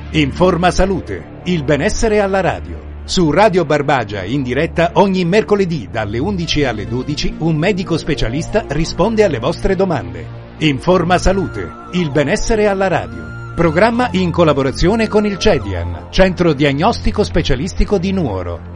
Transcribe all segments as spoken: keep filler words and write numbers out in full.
Informa Salute, il benessere alla radio. Su Radio Barbagia in diretta ogni mercoledì dalle undici alle dodici un medico specialista risponde alle vostre domande. Informa Salute, il benessere alla radio. Programma in collaborazione con il CEDIAN, Centro Diagnostico Specialistico di Nuoro.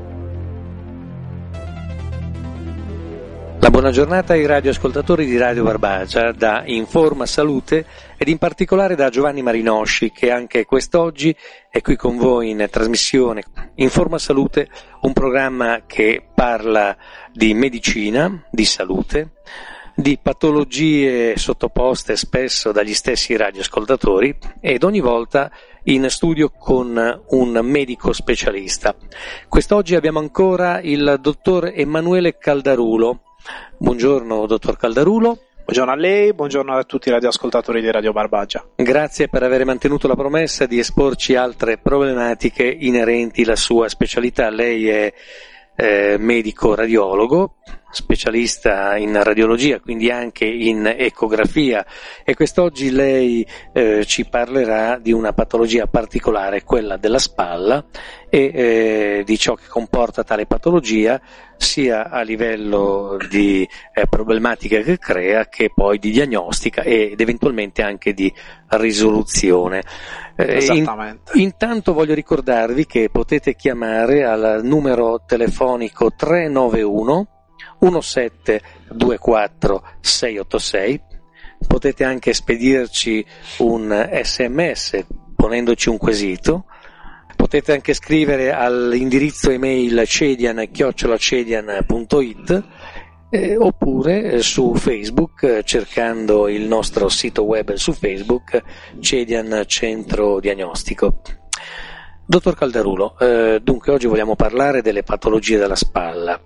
La buona giornata ai radioascoltatori di Radio Barbagia da Informa Salute ed in particolare da Giovanni Marinosci, che anche quest'oggi è qui con voi in trasmissione. Informa Salute, un programma che parla di medicina, di salute, di patologie sottoposte spesso dagli stessi radioascoltatori ed ogni volta in studio con un medico specialista. Quest'oggi abbiamo ancora il dottor Emanuele Caldarulo. Buongiorno dottor Caldarulo. Buongiorno a lei, buongiorno a tutti i radioascoltatori di Radio Barbagia. Grazie per aver mantenuto la promessa di esporci altre problematiche inerenti alla sua specialità. Lei è eh, medico radiologo, specialista in radiologia, quindi anche in ecografia, e quest'oggi lei eh, ci parlerà di una patologia particolare, quella della spalla, e eh, di ciò che comporta tale patologia, sia a livello di eh, problematica che crea, che poi di diagnostica ed eventualmente anche di risoluzione. Eh, Esattamente. In, intanto voglio ricordarvi che potete chiamare al numero telefonico tre nove uno uno sette due quattro sei otto sei, potete anche spedirci un sms ponendoci un quesito, potete anche scrivere all'indirizzo email cedian chiocciola cedian punto it eh, oppure eh, su Facebook, eh, cercando il nostro sito web su Facebook, Cedian Centro Diagnostico. Dottor Caldarulo, eh, dunque oggi vogliamo parlare delle patologie della spalla.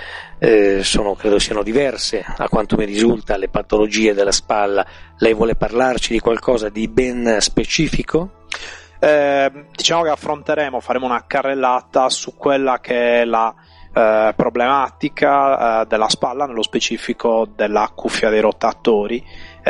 Eh, sono, credo siano diverse, a quanto mi risulta, le patologie della spalla. Lei vuole parlarci di qualcosa di ben specifico? Eh, diciamo che affronteremo, faremo una carrellata su quella che è la eh, problematica eh, della spalla, nello specifico della cuffia dei rotatori,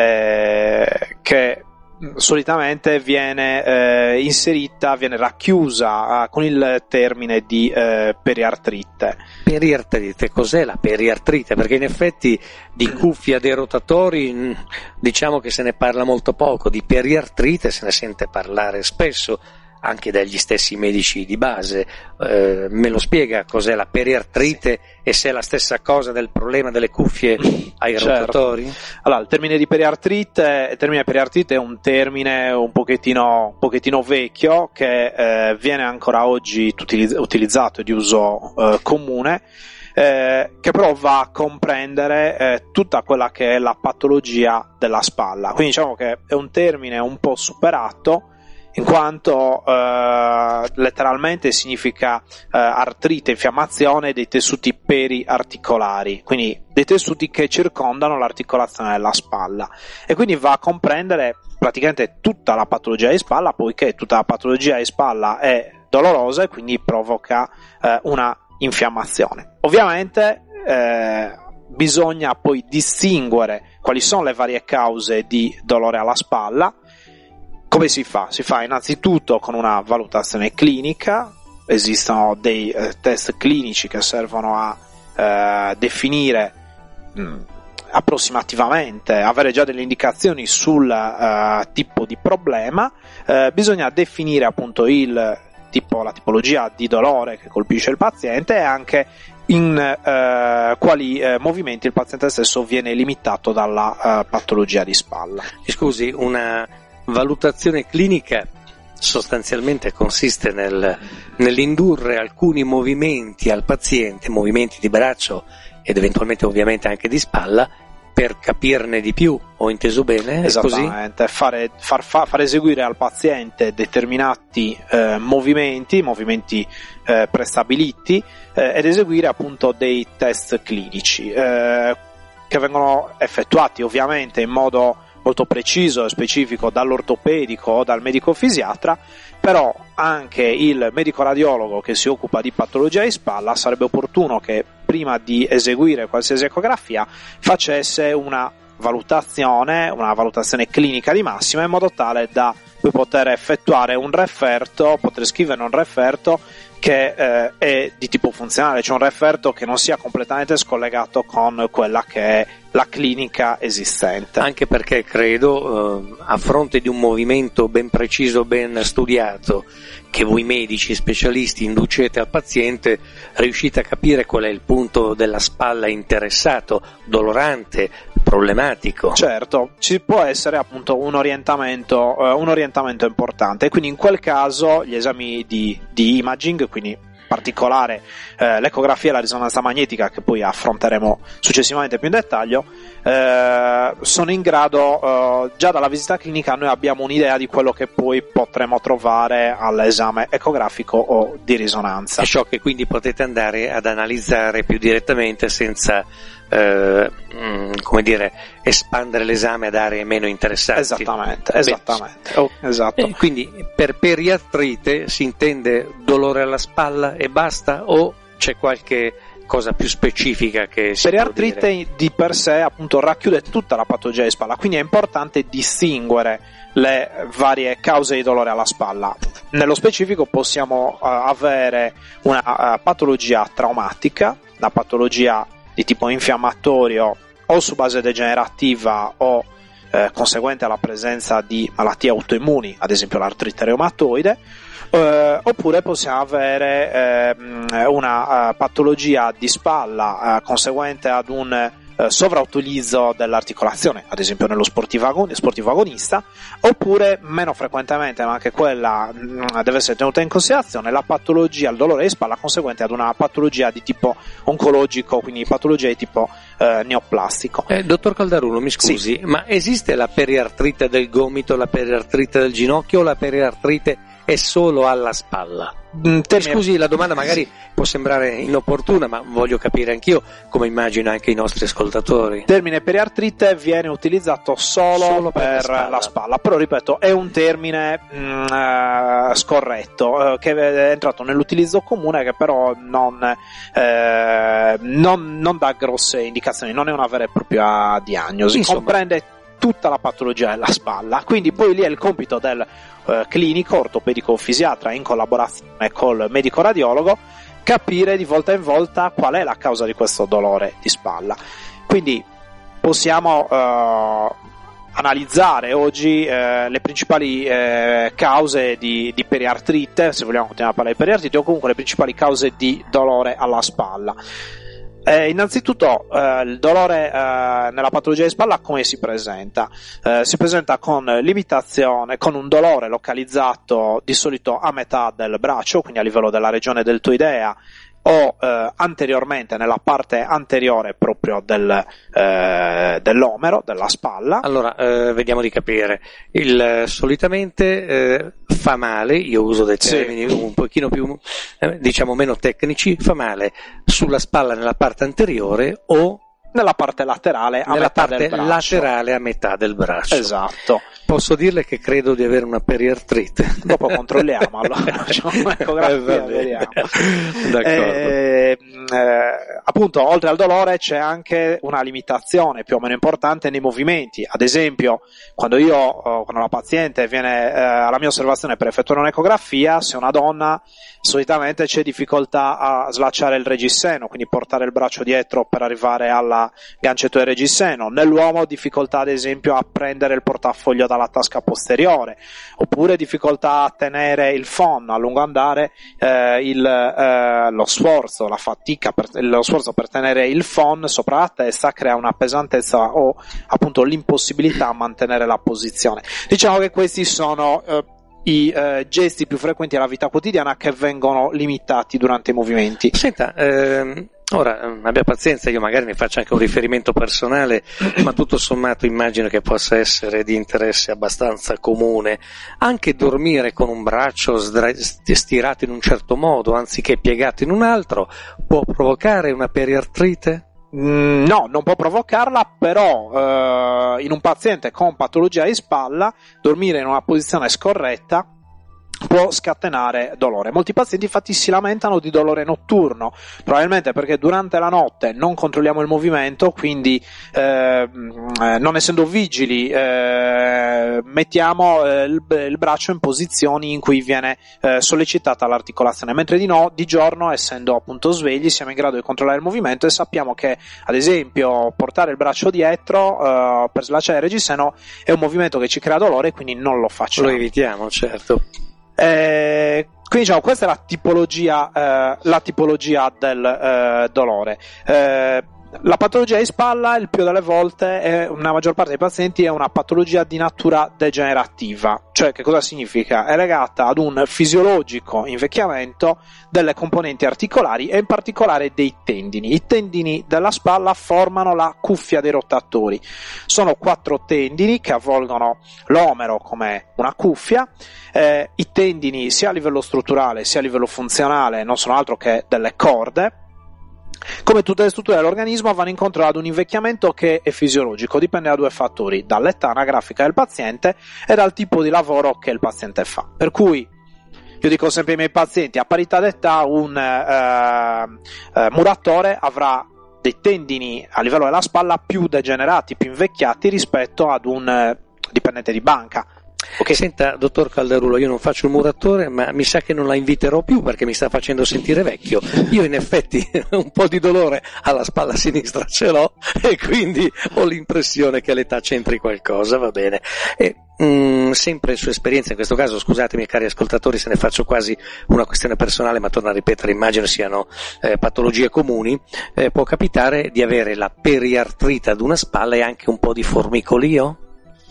eh, che solitamente viene eh, inserita, viene racchiusa eh, con il termine di eh, periartrite. Periartrite, cos'è la periartrite? Perché in effetti di cuffia dei rotatori diciamo che se ne parla molto poco, di periartrite se ne sente parlare spesso anche dagli stessi medici di base. Eh, me lo spiega cos'è la periartrite e se è la stessa cosa del problema delle cuffie ai certo. rotatori? Allora, il termine di periartrite, il termine periartrite è un termine un pochettino, un pochettino vecchio che eh, viene ancora oggi utilizz- utilizzato di uso eh, comune, eh, che però va a comprendere eh, tutta quella che è la patologia della spalla. Quindi diciamo che è un termine un po' superato, in quanto eh, letteralmente significa eh, artrite, infiammazione dei tessuti periarticolari, quindi dei tessuti che circondano l'articolazione della spalla, e quindi va a comprendere praticamente tutta la patologia di spalla, poiché tutta la patologia di spalla è dolorosa e quindi provoca eh, una infiammazione. Ovviamente eh, bisogna poi distinguere quali sono le varie cause di dolore alla spalla. Come si fa? Si fa innanzitutto con una valutazione clinica. Esistono dei eh, test clinici che servono a eh, definire mh, approssimativamente, avere già delle indicazioni sul eh, tipo di problema. Eh, bisogna definire appunto il tipo, la tipologia di dolore che colpisce il paziente e anche in eh, quali eh, movimenti il paziente stesso viene limitato dalla eh, patologia di spalla. Scusi, una valutazione clinica sostanzialmente consiste nel, nell'indurre alcuni movimenti al paziente, movimenti di braccio ed eventualmente ovviamente anche di spalla, per capirne di più. Ho inteso bene? Esattamente, fare, far, far, far eseguire al paziente determinati eh, movimenti, movimenti eh, prestabiliti eh, ed eseguire appunto dei test clinici eh, che vengono effettuati ovviamente in modo molto preciso e specifico dall'ortopedico o dal medico fisiatra, però anche il medico radiologo che si occupa di patologia di spalla sarebbe opportuno che prima di eseguire qualsiasi ecografia facesse una valutazione, una valutazione clinica di massima, in modo tale da poi poter effettuare un referto, poter scrivere un referto che eh, è di tipo funzionale, cioè un referto che non sia completamente scollegato con quella che è la clinica esistente. Anche perché credo, eh, a fronte di un movimento ben preciso, ben studiato, che voi medici specialisti inducete al paziente, riuscite a capire qual è il punto della spalla interessato, dolorante, problematico. Certo, ci può essere appunto un orientamento, eh, un orientamento importante, quindi in quel caso gli esami di, di imaging, quindi in particolare eh, l'ecografia e la risonanza magnetica, che poi affronteremo successivamente più in dettaglio, eh, sono in grado, eh, già dalla visita clinica noi abbiamo un'idea di quello che poi potremo trovare all'esame ecografico o di risonanza. È ciò che quindi potete andare ad analizzare più direttamente senza eh, come dire, espandere l'esame ad aree meno interessanti. Esattamente, esattamente. Oh, esatto. E quindi per periartrite si intende dolore alla spalla e basta, o c'è qualche cosa più specifica che si periartrite può dire? Di per sé appunto racchiude tutta la patologia di spalla, quindi è importante distinguere le varie cause di dolore alla spalla. Nello specifico possiamo uh, avere una uh, patologia traumatica, una patologia di tipo infiammatorio o su base degenerativa o eh, conseguente alla presenza di malattie autoimmuni, ad esempio l'artrite reumatoide, eh, oppure possiamo avere eh, una uh, patologia di spalla uh, conseguente ad un eh, sovrautilizzo dell'articolazione, ad esempio nello sportivo, agon- sportivo agonista, oppure meno frequentemente, ma anche quella mh, deve essere tenuta in considerazione, la patologia, il dolore di spalla conseguente ad una patologia di tipo oncologico, quindi patologia di tipo eh, neoplastico. Eh, dottor Caldarulo, mi scusi, Sì. ma esiste la periartrite del gomito, la periartrite del ginocchio, o la periartrite è solo alla spalla? Mm, Mi scusi, la domanda magari può sembrare inopportuna, ma voglio capire anch'io, come immagino anche i nostri ascoltatori. Il termine periartrite viene utilizzato solo, Solo per per, la spalla. la spalla, però ripeto è un termine mh, eh, scorretto, eh, che è entrato nell'utilizzo comune, che però non, eh, non, non dà grosse indicazioni, non è una vera e propria diagnosi. Insomma, comprende tutta la patologia della spalla, quindi poi lì è il compito del eh, clinico, ortopedico o fisiatra, in collaborazione col medico radiologo, capire di volta in volta qual è la causa di questo dolore di spalla. Quindi possiamo eh, analizzare oggi eh, le principali eh, cause di, di periartrite, se vogliamo continuare a parlare di periartrite, o comunque le principali cause di dolore alla spalla. Eh, innanzitutto eh, il dolore eh, nella patologia di spalla come si presenta? Eh, si presenta con limitazione, con un dolore localizzato di solito a metà del braccio, quindi a livello della regione deltoidea, o eh, anteriormente nella parte anteriore proprio del, eh, dell'omero, della spalla. Allora, eh, vediamo di capire. Il, solitamente eh, fa male, io uso dei termini sì. un pochino più, eh, diciamo, meno tecnici, fa male sulla spalla nella parte anteriore o nella parte laterale a nella metà parte del braccio. laterale a metà del braccio. Esatto. Posso dirle che credo di avere una periartrite. Dopo controlliamo, allora facciamo un'ecografia, vediamo. D'accordo. Eh, eh, appunto, oltre al dolore c'è anche una limitazione più o meno importante nei movimenti. Ad esempio, quando io, quando la paziente viene eh, alla mia osservazione per effettuare un'ecografia, se una donna, solitamente c'è difficoltà a slacciare il reggiseno, quindi portare il braccio dietro per arrivare alla gancetto del reggiseno. Nell'uomo difficoltà, ad esempio, a prendere il portafoglio dalla tasca posteriore, oppure difficoltà a tenere il phon a lungo andare, eh, il, eh, lo sforzo, la fatica, per, lo sforzo per tenere il phon sopra la testa crea una pesantezza o appunto l'impossibilità a mantenere la posizione. Diciamo che questi sono eh, i eh, gesti più frequenti della vita quotidiana che vengono limitati durante i movimenti. Senta, ehm... ora abbia pazienza, io magari ne faccio anche un riferimento personale, ma tutto sommato immagino che possa essere di interesse abbastanza comune. Anche dormire con un braccio sdra- stirato in un certo modo anziché piegato in un altro può provocare una periartrite? Mm, no, non può provocarla, però eh, in un paziente con patologia di spalla dormire in una posizione scorretta può scatenare dolore. Molti pazienti infatti si lamentano di dolore notturno, probabilmente perché durante la notte non controlliamo il movimento, quindi eh, non essendo vigili eh, mettiamo eh, il, il braccio in posizioni in cui viene eh, sollecitata l'articolazione, mentre di, no, di giorno, essendo appunto svegli, siamo in grado di controllare il movimento e sappiamo che ad esempio portare il braccio dietro eh, per slacciare il reggiseno è un movimento che ci crea dolore, quindi non lo facciamo. Lo evitiamo, certo. Eh, quindi diciamo questa è la tipologia, eh, la tipologia del eh, dolore. Eh, La patologia di spalla, il più delle volte, è, una maggior parte dei pazienti, è una patologia di natura degenerativa. Cioè, che cosa significa? È legata ad un fisiologico invecchiamento delle componenti articolari e in particolare dei tendini. I tendini della spalla formano la cuffia dei rotatori. Sono quattro tendini che avvolgono l'omero come una cuffia. Eh, I tendini, sia a livello strutturale sia a livello funzionale, non sono altro che delle corde. Come tutte le strutture dell'organismo, vanno incontro ad un invecchiamento che è fisiologico, dipende da due fattori: dall'età anagrafica del paziente e dal tipo di lavoro che il paziente fa. Per cui io dico sempre ai miei pazienti, a parità d'età un eh, eh, muratore avrà dei tendini a livello della spalla più degenerati, più invecchiati rispetto ad un eh, dipendente di banca. Okay. Senta, dottor Calderulo, io non faccio il muratore, ma mi sa che non la inviterò più perché mi sta facendo sentire vecchio. Io in effetti un po' di dolore alla spalla sinistra ce l'ho e quindi ho l'impressione che l'età c'entri qualcosa, va bene. E, mh, sempre su esperienza, in questo caso, scusatemi cari ascoltatori se ne faccio quasi una questione personale, ma torno a ripetere, immagino siano eh, patologie comuni, eh, può capitare di avere la periartrite ad una spalla e anche un po' di formicolio?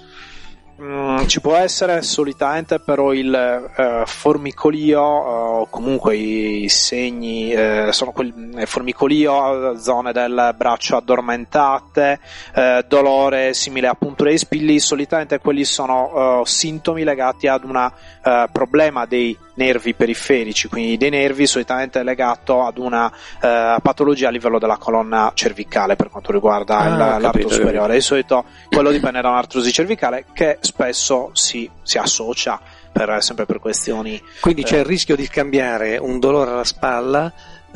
Mm, ci può essere solitamente, però il eh, formicolio o eh, comunque i segni eh, sono quel formicolio, zone del braccio addormentate, eh, dolore simile a punture di spilli. Solitamente quelli sono eh, sintomi legati ad un eh, problema dei nervi periferici, quindi dei nervi, solitamente legato ad una eh, patologia a livello della colonna cervicale per quanto riguarda ah, il, capito, l'arto superiore. Di solito quello dipende da un'artrosi cervicale che spesso si, si associa per, sempre per questioni. Quindi eh, c'è il rischio di scambiare un dolore alla spalla,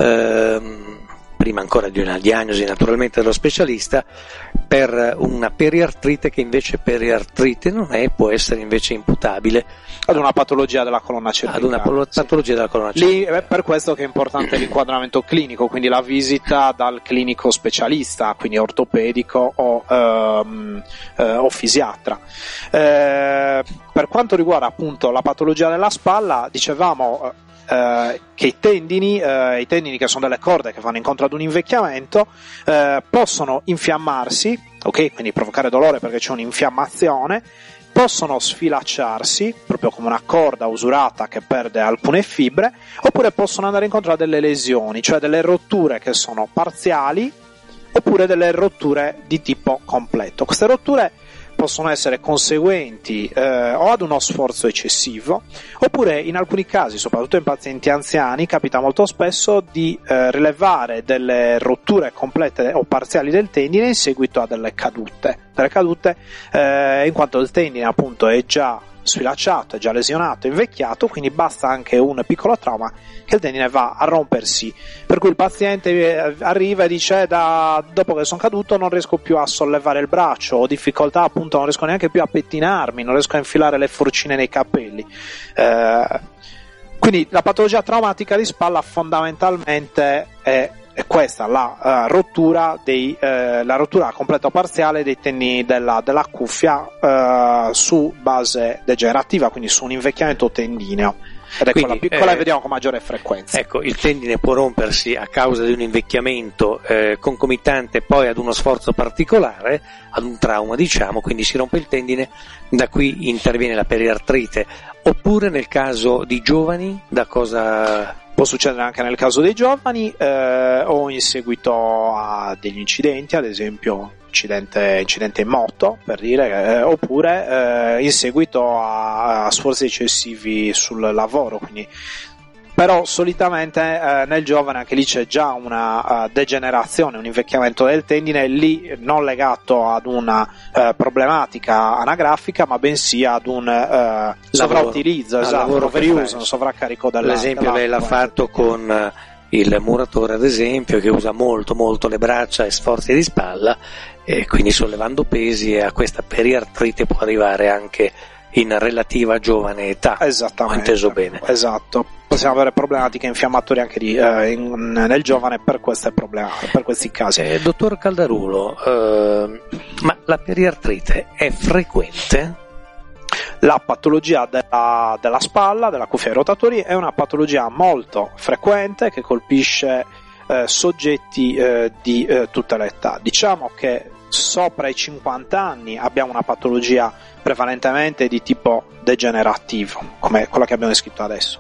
ehm, prima ancora di una diagnosi naturalmente dello specialista, per una periartrite che invece periartrite non è, può essere invece imputabile ad una patologia della colonna cervicale. Ad una patologia sì. della colonna cervicale. Lì è per questo che è importante l'inquadramento clinico, quindi la visita dal clinico specialista, quindi ortopedico o, ehm, eh, o fisiatra. Eh, per quanto riguarda appunto la patologia della spalla, dicevamo eh, che i tendini, eh, i tendini che sono delle corde che vanno incontro ad un invecchiamento, eh, possono infiammarsi, ok, quindi provocare dolore perché c'è un'infiammazione, possono sfilacciarsi, proprio come una corda usurata che perde alcune fibre, oppure possono andare incontro a delle lesioni, cioè delle rotture che sono parziali, oppure delle rotture di tipo completo. Queste rotture possono essere conseguenti eh, o ad uno sforzo eccessivo, oppure in alcuni casi, soprattutto in pazienti anziani, capita molto spesso di eh, rilevare delle rotture complete o parziali del tendine in seguito a delle cadute, delle cadute eh, in quanto il tendine appunto è già sfilacciato, è già lesionato, invecchiato, quindi basta anche un piccolo trauma che il tendine va a rompersi, per cui il paziente arriva e dice da, dopo che sono caduto non riesco più a sollevare il braccio, ho difficoltà appunto, non riesco neanche più a pettinarmi, non riesco a infilare le forcine nei capelli. Eh, quindi la patologia traumatica di spalla fondamentalmente è è questa, la uh, rottura dei, uh, la rottura completa o parziale dei tendini della, della cuffia uh, su base degenerativa, quindi su un invecchiamento tendineo, ed è quella piccola e eh, vediamo con maggiore frequenza. Ecco, il tendine può rompersi a causa di un invecchiamento eh, concomitante poi ad uno sforzo particolare, ad un trauma diciamo, quindi si rompe il tendine, da qui interviene la periartrite, oppure nel caso di giovani da cosa... Può succedere anche nel caso dei giovani eh, o in seguito a degli incidenti, ad esempio incidente, incidente in moto per dire, eh, oppure eh, in seguito a, a sforzi eccessivi sul lavoro, quindi però solitamente eh, nel giovane anche lì c'è già una uh, degenerazione, un invecchiamento del tendine, lì non legato ad una uh, problematica anagrafica, ma bensì ad un uh, sovrautilizzo, esatto, overuse, un sovraccarico della l'esempio lei l'ha fatto con il muratore, ad esempio, che usa molto molto le braccia e sforzi di spalla, e quindi sollevando pesi, e a questa periartrite può arrivare anche in relativa giovane età. Esattamente, ho inteso bene. Esatto, possiamo avere problematiche infiammatorie anche lì, eh, in, nel giovane per queste problematiche, per questi casi. Eh, dottor Caldarulo, eh, ma la periartrite è frequente? La patologia della, della spalla, della cuffia ai rotatori, è una patologia molto frequente che colpisce eh, soggetti eh, di eh, tutte le età. Diciamo che sopra i cinquanta anni abbiamo una patologia prevalentemente di tipo degenerativo, come quella che abbiamo descritto adesso.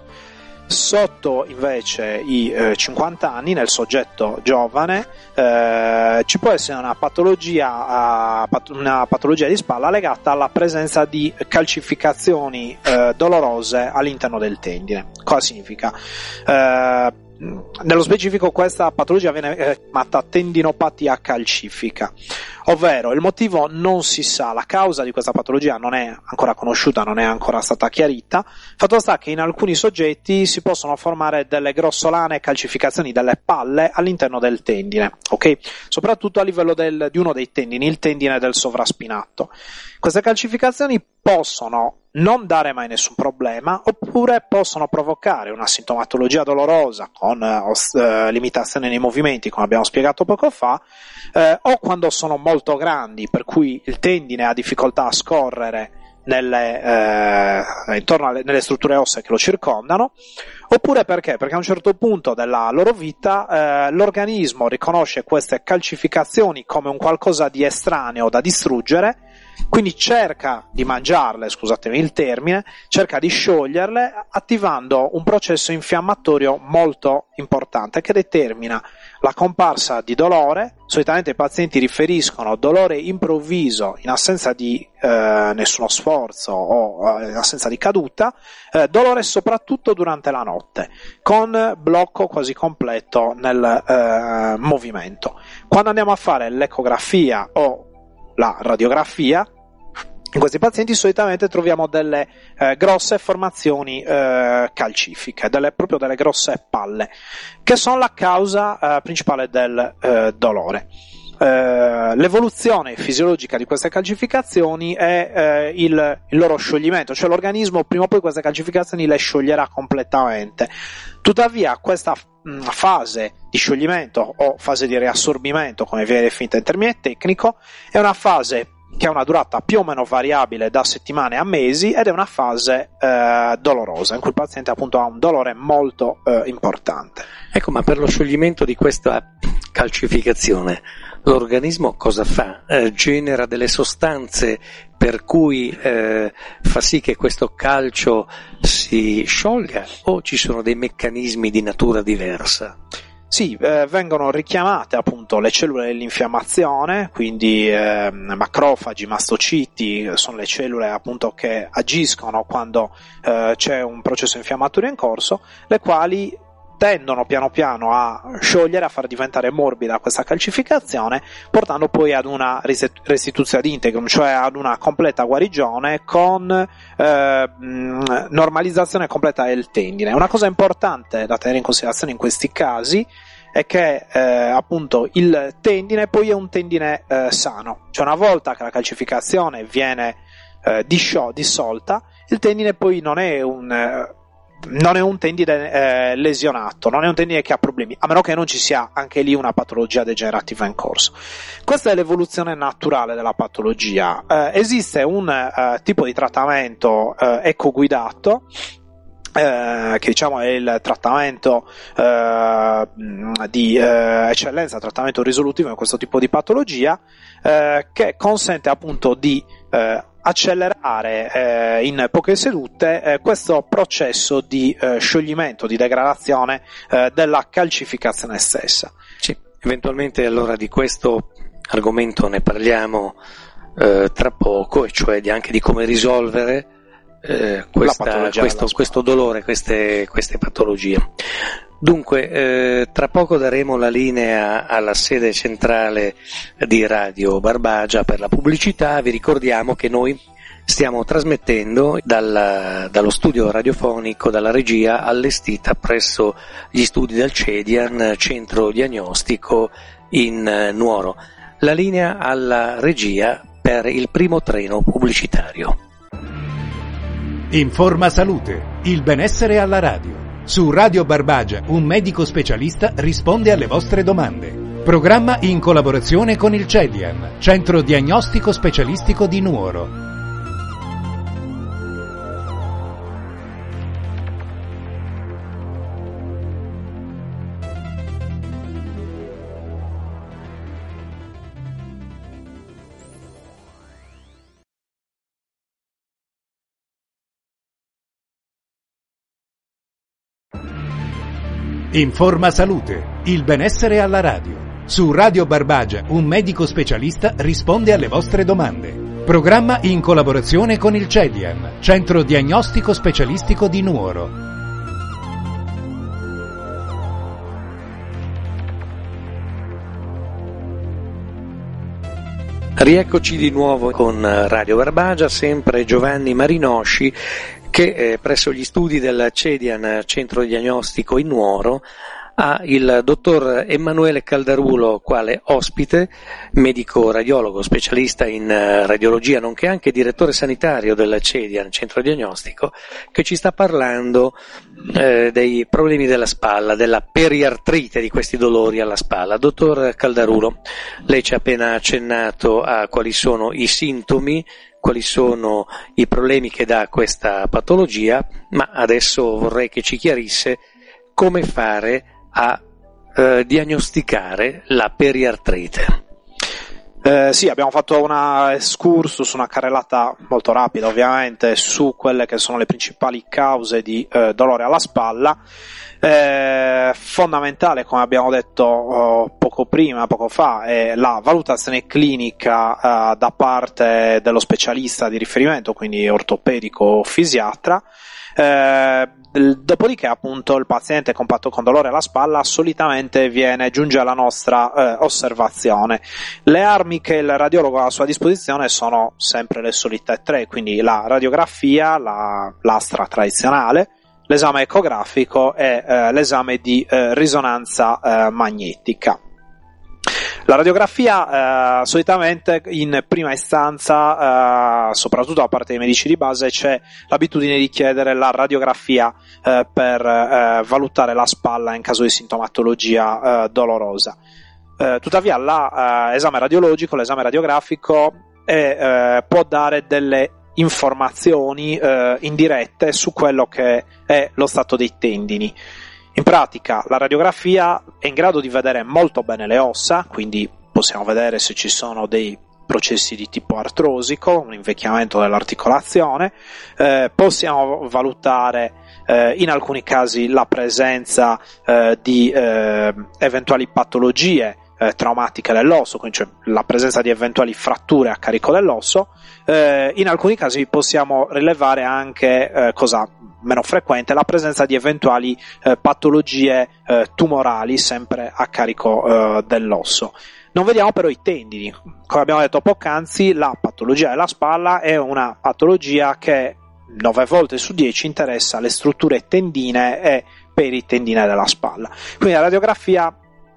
Sotto invece i eh, cinquanta anni, nel soggetto giovane, eh, ci può essere una patologia, uh, una patologia di spalla legata alla presenza di calcificazioni eh, dolorose all'interno del tendine. Cosa significa? Eh, nello specifico questa patologia viene eh, chiamata tendinopatia calcifica, ovvero il motivo non si sa, la causa di questa patologia non è ancora conosciuta, non è ancora stata chiarita. Fatto sta che in alcuni soggetti si possono formare delle grossolane calcificazioni delle palle all'interno del tendine, ok? Soprattutto a livello del, di uno dei tendini, il tendine del sovraspinato. Queste calcificazioni possono non dare mai nessun problema, oppure possono provocare una sintomatologia dolorosa con eh, limitazione nei movimenti, come abbiamo spiegato poco fa, eh, o quando sono molto grandi, per cui il tendine ha difficoltà a scorrere nelle, eh, intorno alle nelle strutture ossee che lo circondano, oppure perché? Perché a un certo punto della loro vita eh, l'organismo riconosce queste calcificazioni come un qualcosa di estraneo da distruggere, quindi cerca di mangiarle, scusatemi il termine, cerca di scioglierle, attivando un processo infiammatorio molto importante che determina la comparsa di dolore. Solitamente i pazienti riferiscono dolore improvviso in assenza di eh, nessuno sforzo o eh, in assenza di caduta, eh, dolore soprattutto durante la notte, con blocco quasi completo nel eh, movimento. Quando andiamo a fare l'ecografia o la radiografia, in questi pazienti solitamente troviamo delle eh, grosse formazioni eh, calcifiche, delle, proprio delle grosse palle, che sono la causa eh, principale del eh, dolore. Eh, l'evoluzione fisiologica di queste calcificazioni è eh, il, il loro scioglimento, cioè l'organismo prima o poi queste calcificazioni le scioglierà completamente. Tuttavia questa mh, fase di scioglimento o fase di riassorbimento, come viene definita in termine tecnico, è una fase che ha una durata più o meno variabile da settimane a mesi, ed è una fase eh, dolorosa, in cui il paziente appunto ha un dolore molto eh, importante. Ecco, ma per lo scioglimento di questa calcificazione l'organismo cosa fa? Eh, genera delle sostanze per cui eh, fa sì che questo calcio si sciolga, o ci sono dei meccanismi di natura diversa? Sì, eh, vengono richiamate appunto le cellule dell'infiammazione, quindi eh, macrofagi, mastociti, sono le cellule appunto che agiscono quando eh, c'è un processo infiammatorio in corso, le quali tendono piano piano a sciogliere, a far diventare morbida questa calcificazione, portando poi ad una restituzione ad integrum, cioè ad una completa guarigione con eh, normalizzazione completa del tendine. Una cosa importante da tenere in considerazione in questi casi è che eh, appunto il tendine poi è un tendine eh, sano, cioè una volta che la calcificazione viene eh, disciolta, il tendine poi non è un eh, non è un tendine eh, lesionato, non è un tendine che ha problemi, a meno che non ci sia anche lì una patologia degenerativa in corso. Questa è l'evoluzione naturale della patologia. Eh, esiste un eh, tipo di trattamento eh, ecoguidato, Eh, che diciamo è il trattamento eh, di eh, eccellenza, trattamento risolutivo in questo tipo di patologia, eh, che consente appunto di eh, accelerare eh, in poche sedute eh, questo processo di eh, scioglimento, di degradazione eh, della calcificazione stessa. Sì, eventualmente allora di questo argomento ne parliamo eh, tra poco, e cioè di, anche di come risolvere eh, questa, questo, questo dolore, queste, queste patologie. Dunque, eh, tra poco daremo la linea alla sede centrale di Radio Barbagia per la pubblicità. Vi ricordiamo che noi stiamo trasmettendo dal, dallo studio radiofonico, dalla regia allestita presso gli studi del CEDIAN, centro diagnostico in Nuoro. La linea alla regia per il primo treno pubblicitario. Informa Salute, il benessere alla radio. Su Radio Barbagia un medico specialista risponde alle vostre domande. Programma in collaborazione con il CEDIAN, centro diagnostico specialistico di Nuoro. Informa Salute, il benessere alla radio. Su Radio Barbagia un medico specialista risponde alle vostre domande. Programma in collaborazione con il CEDIAN, centro diagnostico specialistico di Nuoro. Rieccoci di nuovo con Radio Barbagia, sempre Giovanni Marinosci, che eh, presso gli studi del CEDIAN, centro diagnostico in Nuoro, ha il dottor Emanuele Caldarulo quale ospite, medico radiologo, specialista in radiologia, nonché anche direttore sanitario del CEDIAN, centro diagnostico, che ci sta parlando eh, dei problemi della spalla, della periartrite, di questi dolori alla spalla. Dottor Caldarulo, lei ci ha appena accennato a quali sono i sintomi, quali sono i problemi che dà questa patologia, ma adesso vorrei che ci chiarisse come fare a eh, diagnosticare la periartrite. Eh, sì, abbiamo fatto una excursus, una carrellata molto rapida ovviamente su quelle che sono le principali cause di eh, dolore alla spalla. Eh, fondamentale, come abbiamo detto oh, poco prima, poco fa, è la valutazione clinica eh, da parte dello specialista di riferimento, quindi ortopedico o fisiatra. Eh, dopodiché appunto il paziente con, con dolore alla spalla solitamente viene, giunge alla nostra eh, osservazione. Le armi che il radiologo ha a sua disposizione sono sempre le solite tre, quindi la radiografia, la lastra tradizionale, l'esame ecografico e eh, l'esame di eh, risonanza eh, magnetica. La radiografia eh, solitamente in prima istanza, eh, soprattutto da parte dei medici di base, c'è l'abitudine di chiedere la radiografia eh, per eh, valutare la spalla in caso di sintomatologia eh, dolorosa. Eh, tuttavia l'esame radiologico, l'esame radiografico è, eh, può dare delle informazioni eh, indirette su quello che è lo stato dei tendini. In pratica la radiografia è in grado di vedere molto bene le ossa, quindi possiamo vedere se ci sono dei processi di tipo artrosico, un invecchiamento dell'articolazione, eh, possiamo valutare eh, in alcuni casi la presenza eh, di eh, eventuali patologie eh, traumatiche dell'osso, quindi cioè la presenza di eventuali fratture a carico dell'osso. Eh, in alcuni casi possiamo rilevare anche eh, cosa meno frequente, la presenza di eventuali eh, patologie eh, tumorali sempre a carico eh, dell'osso. Non vediamo però i tendini. Come abbiamo detto poc'anzi, la patologia della spalla è una patologia che nove volte su dieci interessa le strutture tendine e peritendine della spalla. Quindi la radiografia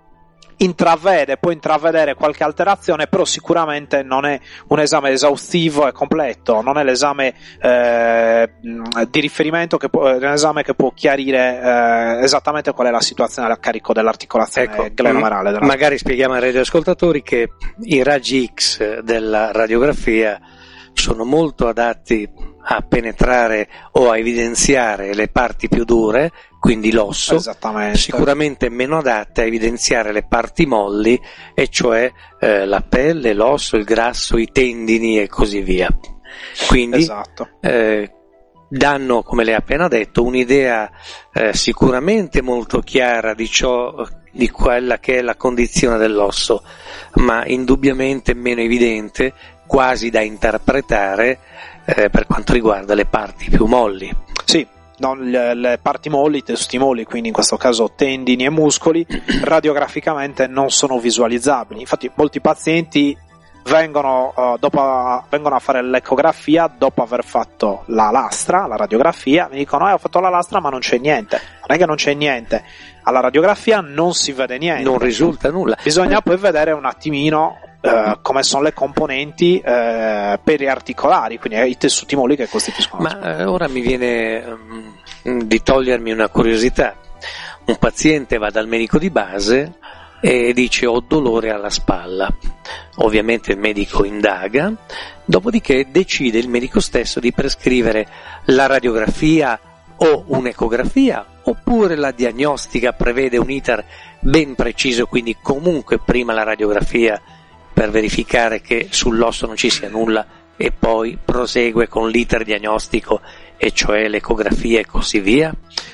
intravede, può intravedere qualche alterazione, però sicuramente non è un esame esaustivo e completo, non è l'esame eh, di riferimento, che può, è un esame che può chiarire eh, esattamente qual è la situazione a carico dell'articolazione ecco, glenomerale della magari spalla. Spieghiamo ai radioascoltatori che i raggi X della radiografia sono molto adatti a penetrare o a evidenziare le parti più dure, quindi l'osso, sicuramente meno adatte a evidenziare le parti molli, e cioè eh, la pelle, l'osso, il grasso, i tendini e così via. Quindi esatto. eh, danno, come lei ha appena detto, un'idea eh, sicuramente molto chiara di ciò, di quella che è la condizione dell'osso, ma indubbiamente meno evidente, quasi da interpretare, eh, per quanto riguarda le parti più molli. Sì, non le, le parti molli, i tessuti molli, quindi in questo caso tendini e muscoli, radiograficamente non sono visualizzabili. Infatti molti pazienti vengono, uh, dopo, vengono a fare l'ecografia dopo aver fatto la lastra, la radiografia, mi dicono eh, ho fatto la lastra ma non c'è niente. Non è che non c'è niente, alla radiografia non si vede niente, non risulta nulla. Bisogna poi vedere un attimino Uh, come sono le componenti uh, periarticolari, quindi i tessuti molli che costituiscono. Ma uh, ora mi viene um, di togliermi una curiosità. Un paziente va dal medico di base e dice ho dolore alla spalla. Ovviamente il medico indaga, dopodiché decide il medico stesso di prescrivere la radiografia o un'ecografia, oppure la diagnostica prevede un iter ben preciso, quindi comunque prima la radiografia per verificare che sull'osso non ci sia nulla e poi prosegue con l'iter diagnostico, e cioè l'ecografia e così via?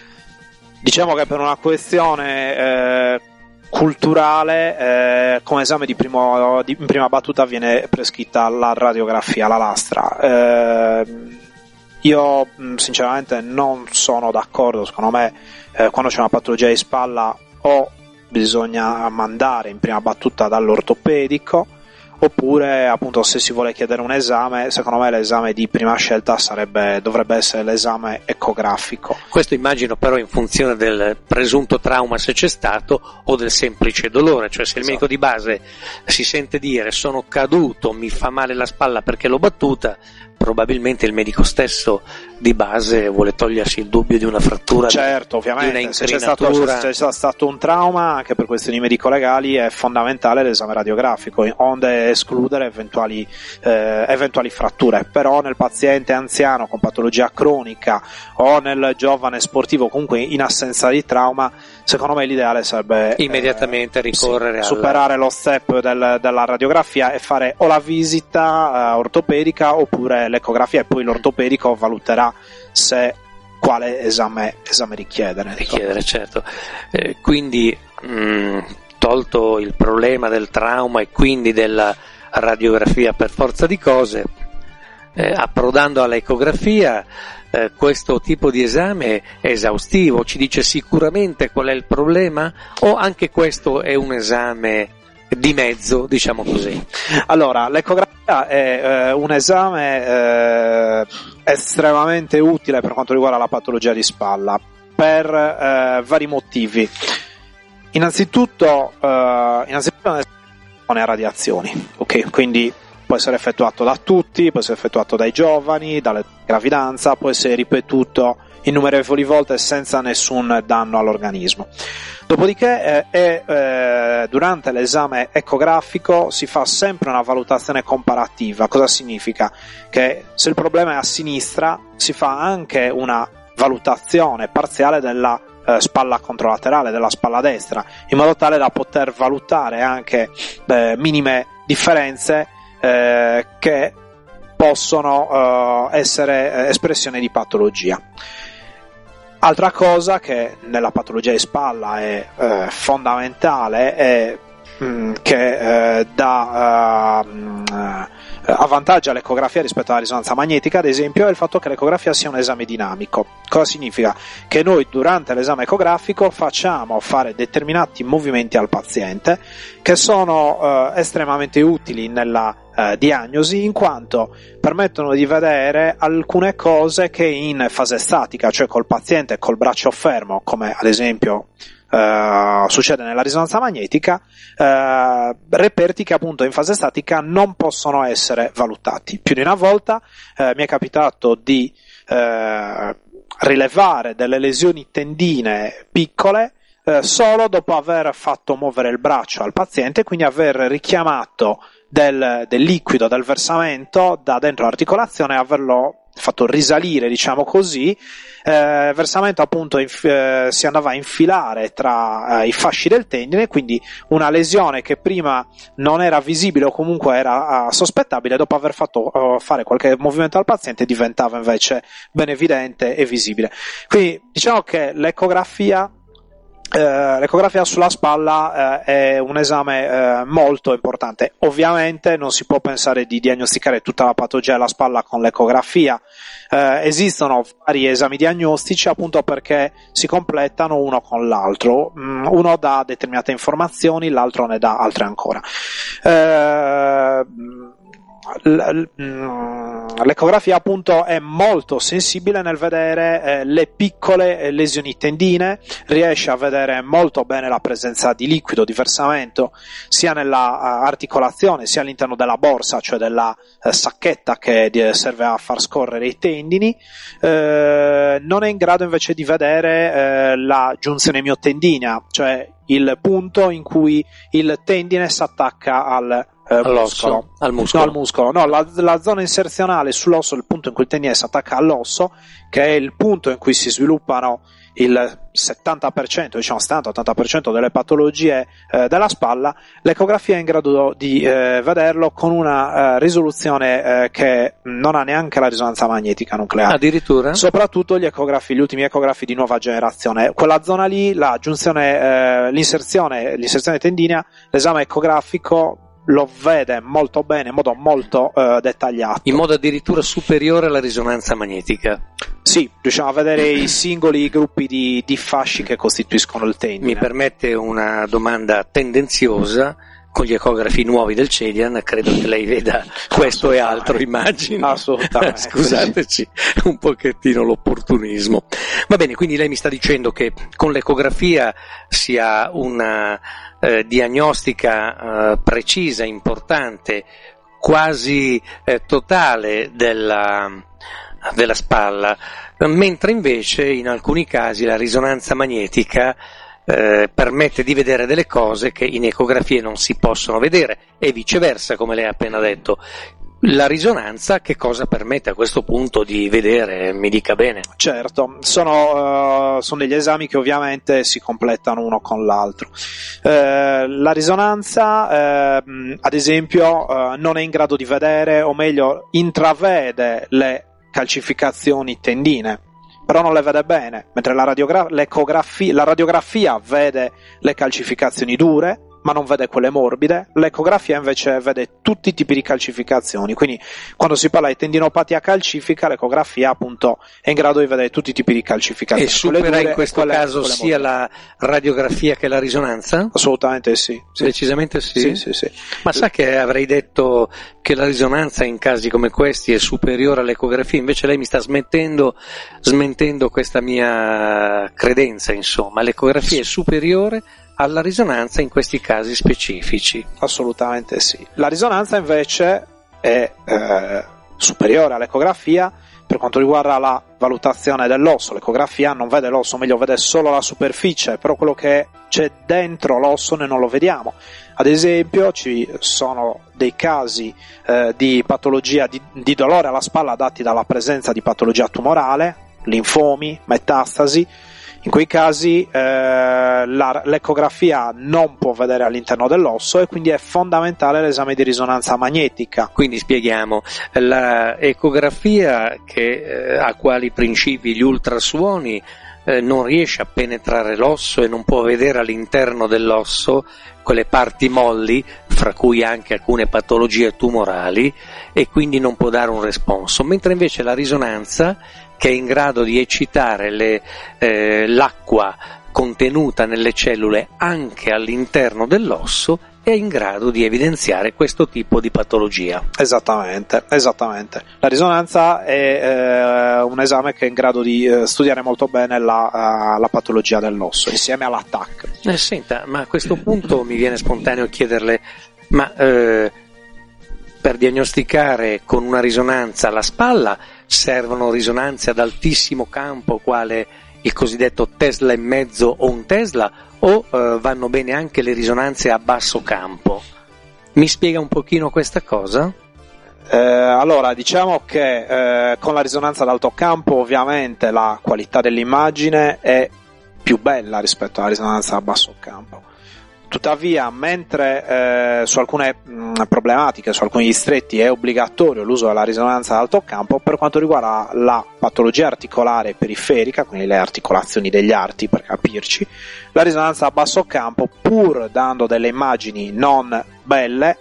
Diciamo che per una questione eh, culturale eh, come esame di, primo, di in prima battuta viene prescritta la radiografia, la lastra. Eh, io sinceramente non sono d'accordo, secondo me eh, quando c'è una patologia di spalla o bisogna mandare in prima battuta dall'ortopedico, oppure appunto se si vuole chiedere un esame, secondo me l'esame di prima scelta sarebbe, dovrebbe essere l'esame ecografico. Questo immagino però in funzione del presunto trauma, se c'è stato, o del semplice dolore, cioè se il medico di base si sente dire sono caduto, mi fa male la spalla perché l'ho battuta, probabilmente il medico stesso di base vuole togliersi il dubbio di una frattura, certo, ovviamente, di una se c'è stato, se c'è stato un trauma, anche per questioni medico-legali è fondamentale l'esame radiografico, onde escludere eventuali, eh, eventuali fratture. Però nel paziente anziano con patologia cronica o nel giovane sportivo, comunque in assenza di trauma, secondo me l'ideale sarebbe immediatamente eh, ricorrere sì, alla... superare lo step del, della radiografia e fare o la visita uh, ortopedica oppure l'ecografia, e poi l'ortopedico valuterà se quale esame, esame richiedere. Richiedere, certo. Eh, quindi mh, tolto il problema del trauma e quindi della radiografia per forza di cose, eh, approdando all'ecografia, eh, questo tipo di esame è esaustivo, ci dice sicuramente qual è il problema, o anche questo è un esame di mezzo, diciamo così? Allora, l'ecografia è eh, un esame eh, estremamente utile per quanto riguarda la patologia di spalla per eh, vari motivi. Innanzitutto, eh, innanzitutto a radiazioni, ok? Quindi può essere effettuato da tutti, può essere effettuato dai giovani, dalle gravidanza, può essere ripetuto innumerevoli volte senza nessun danno all'organismo. Dopodiché eh, eh, durante l'esame ecografico si fa sempre una valutazione comparativa. Cosa significa? Che se il problema è a sinistra si fa anche una valutazione parziale della eh, spalla controlaterale, della spalla destra, in modo tale da poter valutare anche eh, minime differenze eh, che possono eh, essere espressione di patologia. Altra cosa che nella patologia di spalla è eh, fondamentale è mh, che eh, dà eh, avvantaggia l'ecografia rispetto alla risonanza magnetica, ad esempio, è il fatto che l'ecografia sia un esame dinamico. Cosa significa? Che noi durante l'esame ecografico facciamo fare determinati movimenti al paziente che sono eh, estremamente utili nella eh, diagnosi, in quanto permettono di vedere alcune cose che in fase statica, cioè col paziente col braccio fermo, come ad esempio Uh, succede nella risonanza magnetica, uh, reperti che appunto in fase statica non possono essere valutati. Più di una volta uh, mi è capitato di uh, rilevare delle lesioni tendine piccole uh, solo dopo aver fatto muovere il braccio al paziente, quindi aver richiamato del, del liquido, del versamento da dentro l'articolazione e averlo fatto risalire, diciamo così. Eh, versamento appunto inf- eh, si andava a infilare tra eh, i fasci del tendine, quindi una lesione che prima non era visibile o comunque era uh, sospettabile, dopo aver fatto uh, fare qualche movimento al paziente diventava invece ben evidente e visibile. Quindi diciamo che l'ecografia Uh, l'ecografia sulla spalla uh, è un esame uh, molto importante. Ovviamente non si può pensare di diagnosticare tutta la patologia della spalla con l'ecografia. Uh, esistono vari esami diagnostici appunto perché si completano uno con l'altro. Mm, uno dà determinate informazioni, l'altro ne dà altre ancora. Uh, L'ecografia appunto è molto sensibile nel vedere eh, le piccole eh, lesioni tendine, riesce a vedere molto bene la presenza di liquido, di versamento sia nella uh, articolazione sia all'interno della borsa, cioè della uh, sacchetta che di, serve a far scorrere i tendini. Eh, non è in grado invece di vedere eh, la giunzione miotendinea, cioè il punto in cui il tendine si attacca al Eh, muscolo. al muscolo. No, al muscolo. No, la, la zona inserzionale sull'osso, il punto in cui il tendine si attacca all'osso, che è il punto in cui si sviluppano il settanta per cento, diciamo settanta ottanta per cento delle patologie eh, della spalla. L'ecografia è in grado di eh, vederlo con una eh, risoluzione eh, che non ha neanche la risonanza magnetica nucleare. Addirittura? Soprattutto gli ecografi, gli ultimi ecografi di nuova generazione. Quella zona lì, la giunzione, eh, l'inserzione, l'inserzione tendinea, l'esame ecografico lo vede molto bene, in modo molto uh, dettagliato. In modo addirittura superiore alla risonanza magnetica. Sì, riusciamo a vedere i singoli gruppi di, di fasci che costituiscono il tendine. Mi permette una domanda tendenziosa. Con gli ecografi nuovi del Celian credo che lei veda questo e altro, immagino. Assolutamente. Scusateci un pochettino l'opportunismo. Va bene, quindi lei mi sta dicendo che con l'ecografia si ha una eh, diagnostica eh, precisa, importante, quasi eh, totale della, della spalla, mentre invece in alcuni casi la risonanza magnetica Eh, permette di vedere delle cose che in ecografie non si possono vedere, e viceversa, come lei ha appena detto. La risonanza che cosa permette a questo punto di vedere? Mi dica bene. Certo, sono, uh, sono degli esami che ovviamente si completano uno con l'altro. Uh, la risonanza, uh, ad esempio, uh, non è in grado di vedere, o meglio, intravede le calcificazioni tendine, però non le vede bene, mentre la, radiogra- l'ecografia, la radiografia vede le calcificazioni dure, ma non vede quelle morbide. L'ecografia invece vede tutti i tipi di calcificazioni, quindi quando si parla di tendinopatia calcifica, l'ecografia appunto è in grado di vedere tutti i tipi di calcificazioni. E supera in questo quelle, caso quelle sia la radiografia che la risonanza? Assolutamente sì, sì. Decisamente sì? Sì, sì, sì. Ma sa che avrei detto che la risonanza in casi come questi è superiore all'ecografia, invece lei mi sta smettendo, smentendo questa mia credenza, insomma. L'ecografia è superiore alla risonanza in questi casi specifici. Assolutamente sì. La risonanza invece è eh, superiore all'ecografia per quanto riguarda la valutazione dell'osso. L'ecografia non vede l'osso, o meglio vede solo la superficie, però quello che c'è dentro l'osso noi non lo vediamo. Ad esempio ci sono dei casi eh, di patologia di, di dolore alla spalla dati dalla presenza di patologia tumorale, linfomi, metastasi. In quei casi eh, la, l'ecografia non può vedere all'interno dell'osso e quindi è fondamentale l'esame di risonanza magnetica. Quindi spieghiamo, l'ecografia che eh, ha quali principi gli ultrasuoni eh, non riesce a penetrare l'osso e non può vedere all'interno dell'osso quelle parti molli, fra cui anche alcune patologie tumorali, e quindi non può dare un responso, mentre invece la risonanza, che è in grado di eccitare le, eh, l'acqua contenuta nelle cellule anche all'interno dell'osso, è in grado di evidenziare questo tipo di patologia. Esattamente, esattamente. La risonanza è eh, un esame che è in grado di eh, studiare molto bene la, uh, la patologia dell'osso, insieme all'A T A C. Eh, senta, ma a questo punto mi viene spontaneo chiederle, ma eh, per diagnosticare con una risonanza la spalla servono risonanze ad altissimo campo, quale il cosiddetto Tesla e mezzo o un Tesla, o eh, vanno bene anche le risonanze a basso campo? Mi spiega un pochino questa cosa? Eh, allora, diciamo che eh, con la risonanza ad alto campo ovviamente la qualità dell'immagine è più bella rispetto alla risonanza a basso campo. Tuttavia, mentre eh, su alcune mh, problematiche, su alcuni distretti è obbligatorio l'uso della risonanza ad alto campo, per quanto riguarda la patologia articolare periferica, quindi le articolazioni degli arti per capirci, la risonanza a basso campo, pur dando delle immagini non belle,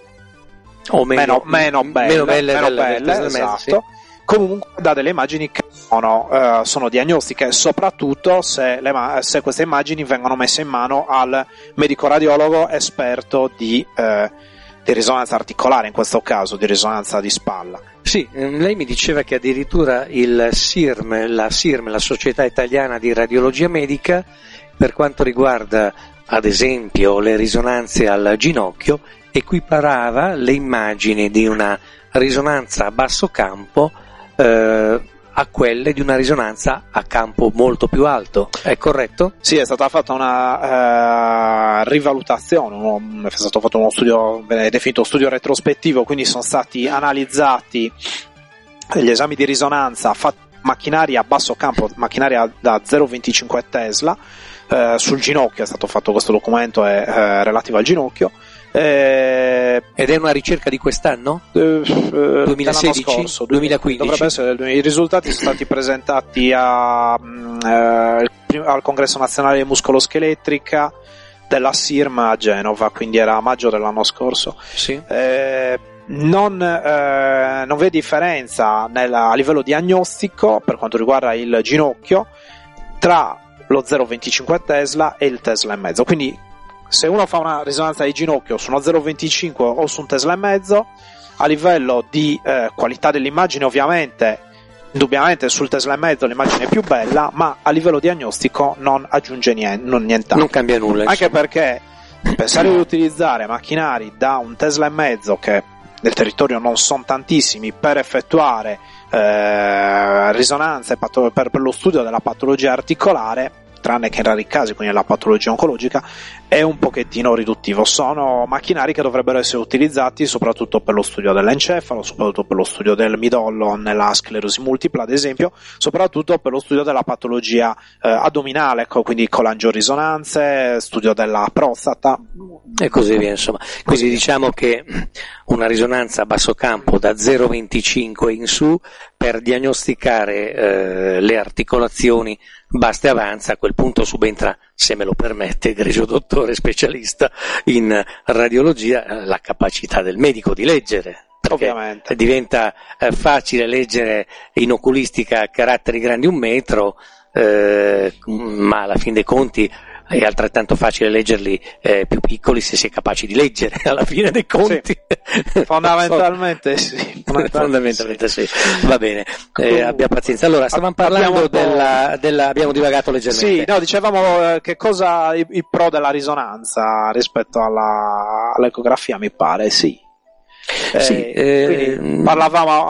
o meno, meno, meno belle, meno belle, meno delle, belle delle esatto, mezzo, sì. Comunque dà delle immagini che sono, uh, sono diagnostiche, soprattutto se, le, se queste immagini vengono messe in mano al medico radiologo esperto di, uh, di risonanza articolare, in questo caso di risonanza di spalla. Sì, lei mi diceva che addirittura il S I R M, la S I R M, la Società Italiana di Radiologia Medica, per quanto riguarda ad esempio le risonanze al ginocchio, equiparava le immagini di una risonanza a basso campo eh, a quelle di una risonanza a campo molto più alto, è corretto? Sì, è stata fatta una uh, rivalutazione, uno, è stato fatto uno studio, viene definito studio retrospettivo, quindi sono stati analizzati gli esami di risonanza fatti macchinari a basso campo, macchinari da zero virgola venticinque Tesla, uh, sul ginocchio è stato fatto questo documento, è uh, relativo al ginocchio. Eh, Ed è una ricerca di quest'anno? Eh, duemilasedici? Scorso, duemilaquindici? Dovrebbe essere, i risultati sono stati presentati a, eh, al Congresso Nazionale di Muscoloscheletrica della S I R M a Genova, quindi era a maggio dell'anno scorso. Sì. Eh, non, eh, non vi è differenza nella, a livello diagnostico per quanto riguarda il ginocchio tra lo zero virgola venticinque Tesla e il Tesla e mezzo, quindi se uno fa una risonanza di ginocchio su uno zero virgola venticinque o su un Tesla e mezzo, a livello di eh, qualità dell'immagine ovviamente, indubbiamente sul Tesla e mezzo l'immagine è più bella, ma a livello diagnostico non aggiunge niente, non nient'altro. Non cambia nulla. Anche insomma. Perché pensare di utilizzare macchinari da un Tesla e mezzo, che nel territorio non sono tantissimi, per effettuare eh, risonanze per, per lo studio della patologia articolare, tranne che in rari casi, quindi la patologia oncologica, è un pochettino riduttivo. Sono macchinari che dovrebbero essere utilizzati soprattutto per lo studio dell'encefalo, soprattutto per lo studio del midollo nella sclerosi multipla, ad esempio, soprattutto per lo studio della patologia eh, addominale, quindi colangiorisonanze, studio della prostata e così via, insomma. Quindi diciamo che una risonanza a basso campo da zero virgola venticinque in su per diagnosticare eh, le articolazioni basta e avanza. A quel punto subentra, se me lo permette, egregio dottore specialista in radiologia, la capacità del medico di leggere. Ovviamente diventa eh, facile leggere in oculistica caratteri grandi un metro, eh, ma alla fin dei conti è altrettanto facile leggerli eh, più piccoli se si è capaci di leggere, alla fine dei conti. Sì. Fondamentalmente sì. Fondamentalmente sì. sì. Va bene, eh, abbia pazienza. Allora, stavamo parlando della, della... abbiamo divagato leggermente. Sì, no, dicevamo eh, che cosa i, i pro della risonanza rispetto alla, all'ecografia, mi pare, sì. Eh, sì eh, quindi parlavamo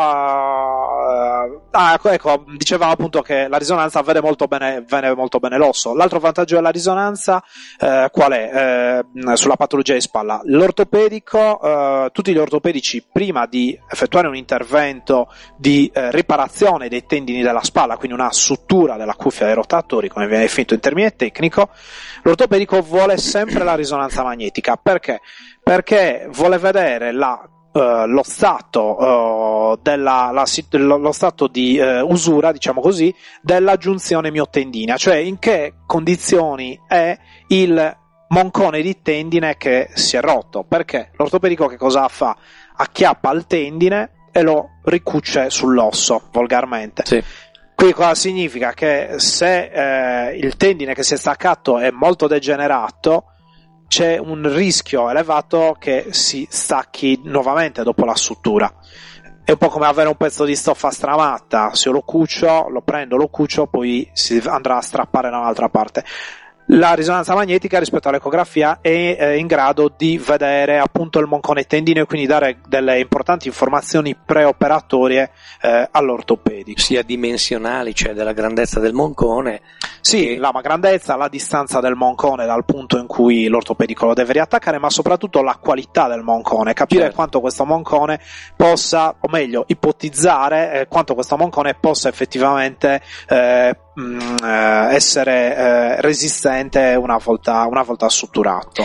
uh, ah, ecco, ecco, dicevamo appunto che la risonanza vede molto bene, vede molto bene l'osso. L'altro vantaggio della risonanza eh, qual è? Eh, sulla patologia di spalla, l'ortopedico, eh, tutti gli ortopedici prima di effettuare un intervento di eh, riparazione dei tendini della spalla, quindi una sutura della cuffia dei rotatori, come viene definito in termine tecnico, l'ortopedico vuole sempre la risonanza magnetica. Perché? Perché vuole vedere la Uh, lo stato uh, della la, lo, lo stato di uh, usura, diciamo così, della giunzione miotendinea, cioè in che condizioni è il moncone di tendine che si è rotto. Perché l'ortopedico che cosa fa? Acchiappa il tendine e lo ricuce sull'osso, volgarmente. Sì. Qui cosa significa? Che se eh, il tendine che si è staccato è molto degenerato, c'è un rischio elevato che si stacchi nuovamente dopo la sutura. È un po' come avere un pezzo di stoffa stramatta: se io lo cucio, lo prendo, lo cucio, poi si andrà a strappare da un'altra parte. La risonanza magnetica rispetto all'ecografia è eh, in grado di vedere appunto il moncone tendineo e quindi dare delle importanti informazioni preoperatorie eh, all'ortopedico. Sia dimensionali, cioè della grandezza del moncone. Sì, e... la grandezza, la distanza del moncone dal punto in cui l'ortopedico lo deve riattaccare, ma soprattutto la qualità del moncone, capire certo. quanto questo moncone possa, o meglio, ipotizzare eh, quanto questo moncone possa effettivamente eh, mh, essere eh, resistente una volta, una volta sutturato.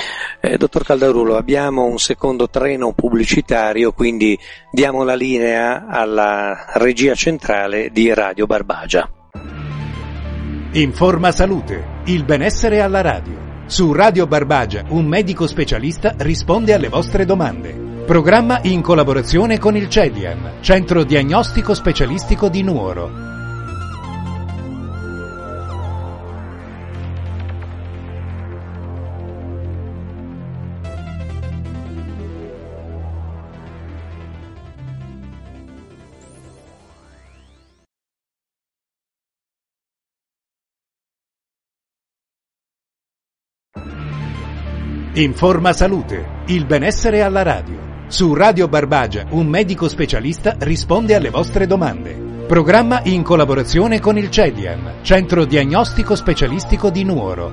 Eh, dottor Caldarulo, abbiamo un secondo treno pubblicitario, quindi diamo la linea alla regia centrale di Radio Barbagia. Informa Salute, il benessere alla radio. Su Radio Barbagia un medico specialista risponde alle vostre domande. Programma in collaborazione con il CEDIAN, Centro Diagnostico Specialistico di Nuoro. Informa Salute, il benessere alla radio. Su Radio Barbagia un medico specialista risponde alle vostre domande. Programma in collaborazione con il CEDIAN, Centro Diagnostico Specialistico di Nuoro.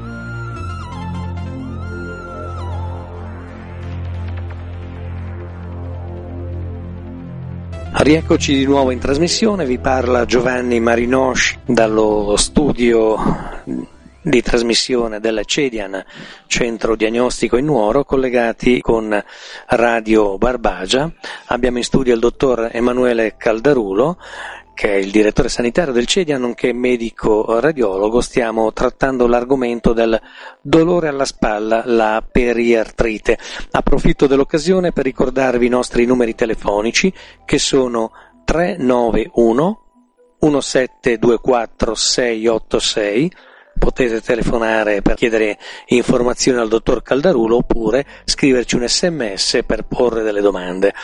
Rieccoci di nuovo in trasmissione, vi parla Giovanni Marinosci dallo studio di trasmissione della CEDIAN, Centro Diagnostico in Nuoro, collegati con Radio Barbagia. Abbiamo in studio il dottor Emanuele Caldarulo, che è il direttore sanitario del CEDIAN, nonché medico radiologo. Stiamo trattando l'argomento del dolore alla spalla, la periartrite. Approfitto dell'occasione per ricordarvi i nostri numeri telefonici, che sono tre nove uno uno sette due quattro sei otto sei. Potete telefonare per chiedere informazioni al dottor Caldarulo oppure scriverci un sms per porre delle domande.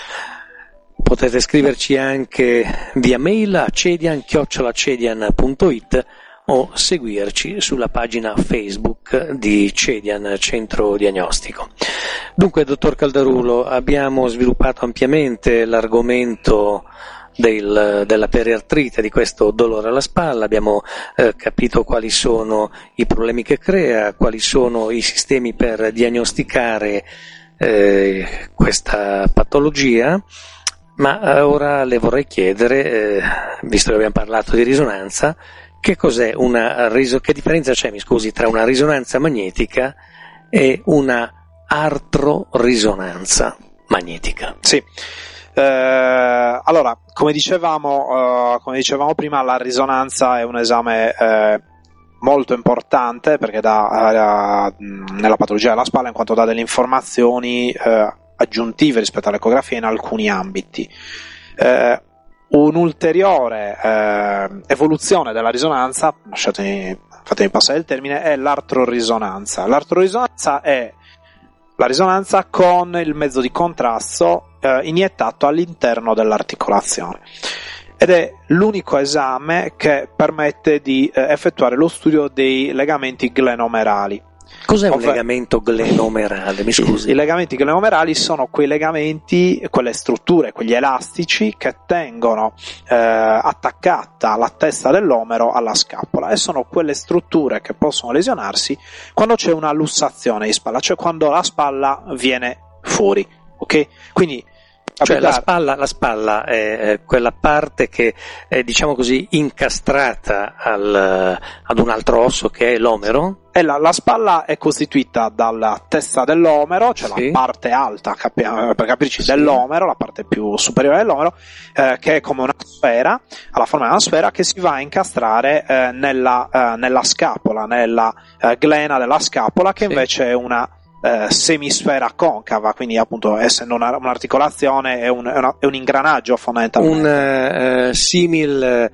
Potete scriverci anche via mail a cedian chiocciola cedian punto it o seguirci sulla pagina Facebook di CEDIAN, Centro Diagnostico. Dunque, dottor Caldarulo, abbiamo sviluppato ampiamente l'argomento Del, della periartrite, di questo dolore alla spalla, abbiamo eh, capito quali sono i problemi che crea, quali sono i sistemi per diagnosticare eh, questa patologia, ma eh, ora le vorrei chiedere, eh, visto che abbiamo parlato di risonanza, che cos'è una riso- che differenza c'è, mi scusi, tra una risonanza magnetica e una artrorisonanza magnetica? Sì. Eh, allora, come dicevamo, eh, come dicevamo prima, la risonanza è un esame eh, molto importante perché dà eh, nella patologia della spalla, in quanto dà delle informazioni eh, aggiuntive rispetto all'ecografia in alcuni ambiti. Eh, un'ulteriore eh, evoluzione della risonanza, lasciatemi, fatemi passare il termine, è l'artrorisonanza. L'artrorisonanza è la risonanza con il mezzo di contrasto eh, iniettato all'interno dell'articolazione, ed è l'unico esame che permette di eh, effettuare lo studio dei legamenti glenomerali. Cos'è un Ovvero, legamento glenomerale? Mi scusi. I, I legamenti glenomerali sono quei legamenti, quelle strutture, quegli elastici che tengono eh, attaccata la testa dell'omero alla scapola, e sono quelle strutture che possono lesionarsi quando c'è una lussazione di spalla, cioè quando la spalla viene fuori, ok? Quindi Cioè la spalla, la spalla è quella parte che è, diciamo così, incastrata al, ad un altro osso che è l'omero? E la, la spalla è costituita dalla testa dell'omero, cioè sì, la parte alta, capi- per capirci, sì, dell'omero, la parte più superiore dell'omero, eh, che è come una sfera, ha la forma di una sfera, che si va a incastrare eh, nella, eh, nella scapola, nella eh, glena della scapola, che sì, invece è una Eh, semisfera concava, quindi appunto, essendo una, un'articolazione, è un, è, una, è un ingranaggio fondamentalmente, un eh, simil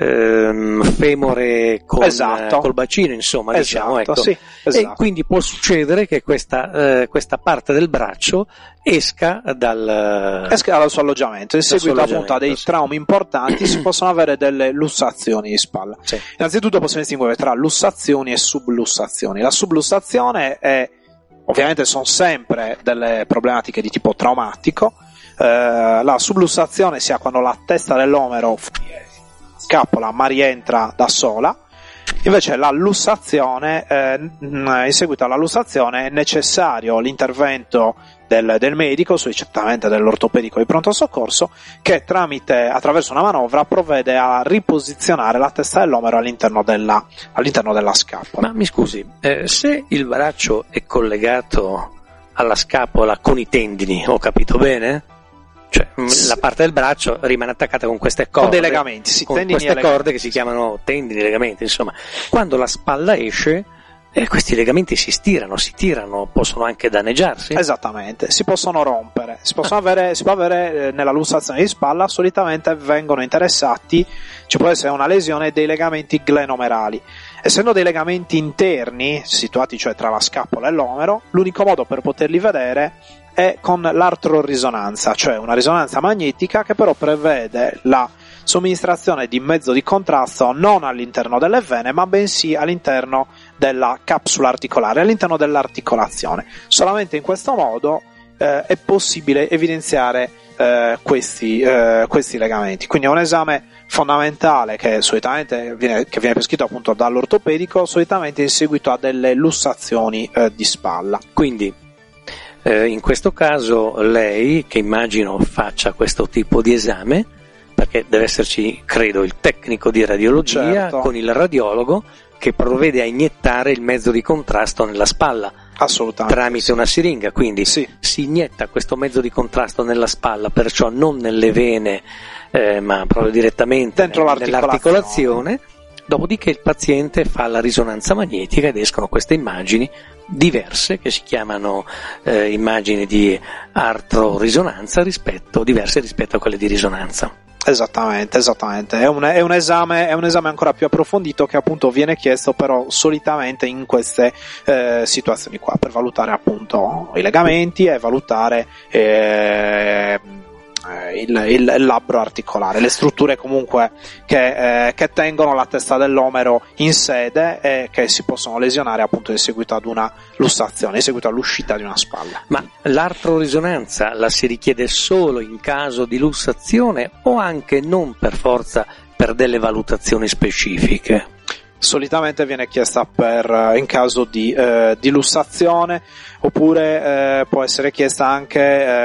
eh, femore con, esatto, col bacino, insomma, esatto, diciamo, ecco. Sì, esatto. E quindi può succedere che questa, eh, questa parte del braccio esca dal esca dal suo alloggiamento, in seguito appunto a dei sì, traumi importanti si possono avere delle lussazioni di spalla. Sì. Innanzitutto possiamo distinguere tra lussazioni e sublussazioni. La sublussazione è, ovviamente sono sempre delle problematiche di tipo traumatico. Eh, la sublussazione si ha quando la testa dell'omero scapola ma rientra da sola. Invece la lussazione, eh, in seguito alla lussazione è necessario l'intervento del, del medico, solitamente dell'ortopedico di pronto soccorso, che tramite, attraverso una manovra, provvede a riposizionare la testa dell'omero all'interno della, all'interno della scapola. Ma mi scusi, eh, se il braccio è collegato alla scapola con i tendini, ho capito bene? Cioè la parte del braccio rimane attaccata con queste corde, con dei legamenti, sì, con tendini queste e corde legamenti. Che si chiamano tendini, legamenti, insomma. Quando la spalla esce, eh, questi legamenti si stirano, si tirano, possono anche danneggiarsi. Esattamente, si possono rompere, si possono avere, si può avere eh, nella lussazione di spalla, solitamente vengono interessati, ci può essere una lesione dei legamenti glenomerali. Essendo dei legamenti interni, situati cioè tra la scapola e l'omero, l'unico modo per poterli vedere è con l'artrorisonanza, cioè una risonanza magnetica che però prevede la somministrazione di mezzo di contrasto non all'interno delle vene, ma bensì all'interno della capsula articolare, all'interno dell'articolazione. Solamente in questo modo eh, è possibile evidenziare eh, questi, eh, questi legamenti. Quindi è un esame fondamentale che solitamente viene, che viene prescritto appunto dall'ortopedico, solitamente in seguito a delle lussazioni eh, di spalla. Quindi eh, in questo caso lei, che immagino faccia questo tipo di esame, perché deve esserci, credo, il tecnico di radiologia, certo, con il radiologo che provvede a iniettare il mezzo di contrasto nella spalla. Assolutamente. Tramite sì. una siringa, quindi sì. si inietta questo mezzo di contrasto nella spalla, perciò non nelle vene, eh, ma proprio direttamente dentro nel, l'articolazione. nell'articolazione. Dopodiché il paziente fa la risonanza magnetica ed escono queste immagini diverse che si chiamano eh, immagini di artrorisonanza rispetto, diverse rispetto a quelle di risonanza. Esattamente, esattamente. È un, è un esame, è un esame ancora più approfondito che appunto viene chiesto però solitamente in queste eh, situazioni qua, per valutare appunto i legamenti e valutare eh, il, il, il labbro articolare, le strutture comunque che, eh, che tengono la testa dell'omero in sede e che si possono lesionare appunto in seguito ad una lussazione, in seguito all'uscita di una spalla. Ma l'artrorisonanza la si richiede solo in caso di lussazione o anche non per forza per delle valutazioni specifiche? Solitamente viene chiesta per in caso di, eh, di lussazione, oppure eh, può essere chiesta anche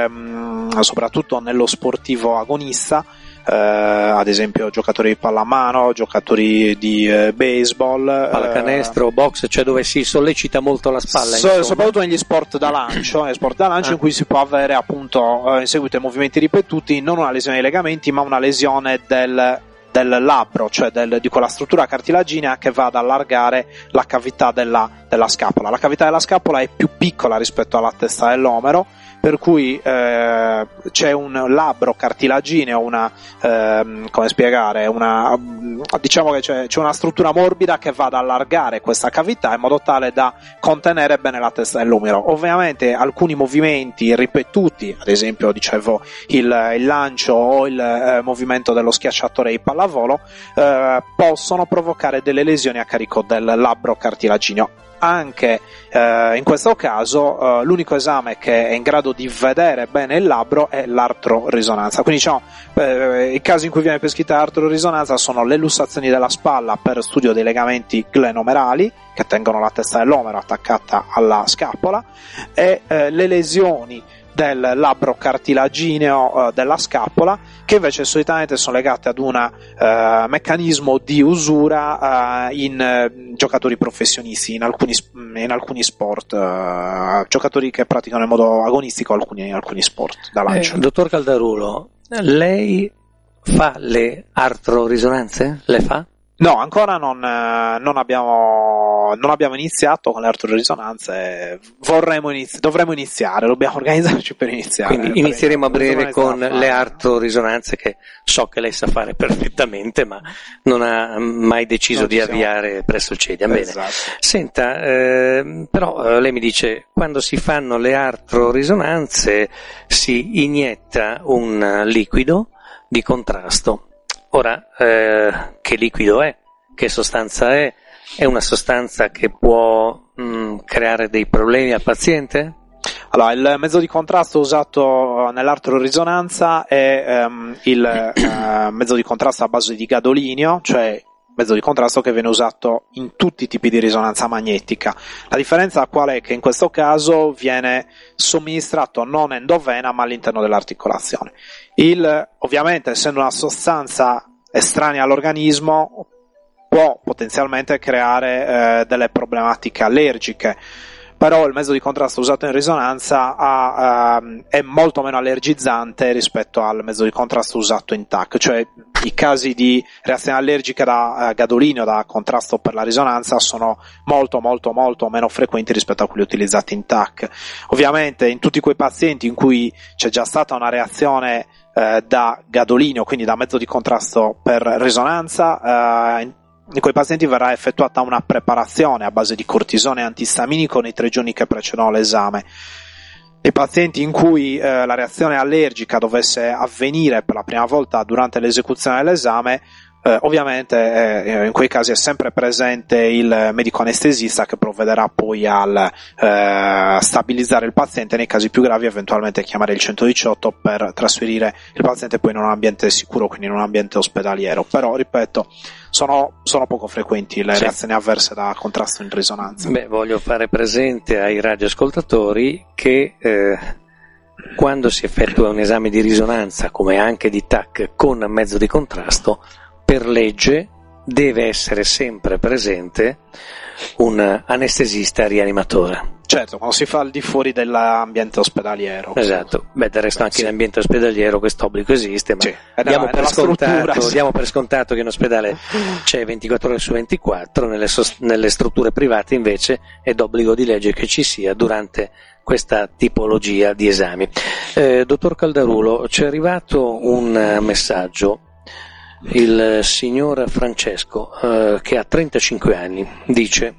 ehm, soprattutto nello sportivo agonista, eh, ad esempio giocatori di pallamano, giocatori di eh, baseball, pallacanestro, eh, box, cioè dove si sollecita molto la spalla. So, soprattutto negli sport da lancio, negli sport da lancio ah. in cui si può avere appunto eh, in seguito ai movimenti ripetuti non una lesione dei legamenti ma una lesione del del labbro, cioè del, di quella struttura cartilaginea che va ad allargare la cavità della, della scapola. La cavità della scapola è più piccola rispetto alla testa dell'omero, per cui eh, c'è un labbro cartilagineo, una eh, come spiegare, una diciamo che c'è, c'è una struttura morbida che va ad allargare questa cavità in modo tale da contenere bene la testa dell'omero. Ovviamente alcuni movimenti ripetuti, ad esempio dicevo il, il lancio o il eh, movimento dello schiacciatore di pallavolo, eh, possono provocare delle lesioni a carico del labbro cartilagineo. Anche eh, in questo caso eh, l'unico esame che è in grado di vedere bene il labbro è l'artrorisonanza. Quindi diciamo eh, i casi in cui viene prescritta l'artrorisonanza sono le lussazioni della spalla per studio dei legamenti glenomerali che tengono la testa dell'omero attaccata alla scapola e eh, le lesioni del labbro cartilagineo eh, della scapola, che invece solitamente sono legate ad un eh, meccanismo di usura eh, in eh, giocatori professionisti, in alcuni, in alcuni sport, eh, giocatori che praticano in modo agonistico alcuni, in alcuni sport da lancio. Eh, dottor Caldarulo, lei fa le artrorisonanze? Le fa? No, ancora non, eh, non abbiamo non abbiamo iniziato con le artrorisonanze, vorremmo inizi- dovremmo iniziare, dobbiamo organizzarci per iniziare. Quindi inizieremo a breve con le artrorisonanze che so che lei sa fare perfettamente, ma non ha mai deciso non di siamo... avviare presso il CEDIAM. Bene. Esatto. Senta, eh, però eh, lei mi dice, quando si fanno le artrorisonanze si inietta un liquido di contrasto. Ora, eh, che liquido è? Che sostanza è? È una sostanza che può mh, creare dei problemi al paziente? Allora, il mezzo di contrasto usato nell'artrorisonanza è ehm, il eh, mezzo di contrasto a base di gadolinio, cioè mezzo di contrasto che viene usato in tutti i tipi di risonanza magnetica. La differenza qual è? Che in questo caso viene somministrato non endovena ma all'interno dell'articolazione. Il, ovviamente, essendo una sostanza estranea all'organismo, può potenzialmente creare eh, delle problematiche allergiche. però il mezzo di contrasto usato in risonanza ha, uh, è molto meno allergizzante rispetto al mezzo di contrasto usato in T A C, cioè i casi di reazione allergica da uh, gadolinio, da contrasto per la risonanza, sono molto molto molto meno frequenti rispetto a quelli utilizzati in T A C. Ovviamente in tutti quei pazienti in cui c'è già stata una reazione uh, da gadolinio, quindi da mezzo di contrasto per risonanza, uh, in In quei pazienti verrà effettuata una preparazione a base di cortisone antistaminico nei tre giorni che precedono l'esame. I pazienti in cui eh, la reazione allergica dovesse avvenire per la prima volta durante l'esecuzione dell'esame, eh, ovviamente eh, in quei casi è sempre presente il medico anestesista che provvederà poi al eh, stabilizzare il paziente, nei casi più gravi eventualmente chiamare il centodiciotto per trasferire il paziente poi in un ambiente sicuro, quindi in un ambiente ospedaliero. Però ripeto, sono, sono poco frequenti le sì. reazioni avverse da contrasto in risonanza. Beh, voglio fare presente ai radioascoltatori che eh, quando si effettua un esame di risonanza, come anche di T A C con mezzo di contrasto, per legge deve essere sempre presente un anestesista rianimatore. Certo, quando si fa al di fuori dell'ambiente ospedaliero. Esatto, beh, del resto anche sì. in ambiente ospedaliero questo obbligo esiste, ma sì. diamo, per scontato, sì. diamo per scontato che in ospedale c'è ventiquattro ore su ventiquattro, nelle, sost- nelle strutture private invece è d'obbligo di legge che ci sia durante questa tipologia di esami. Eh, dottor Caldarulo, ci è arrivato un messaggio. Il signor Francesco, eh, che ha trentacinque anni, dice: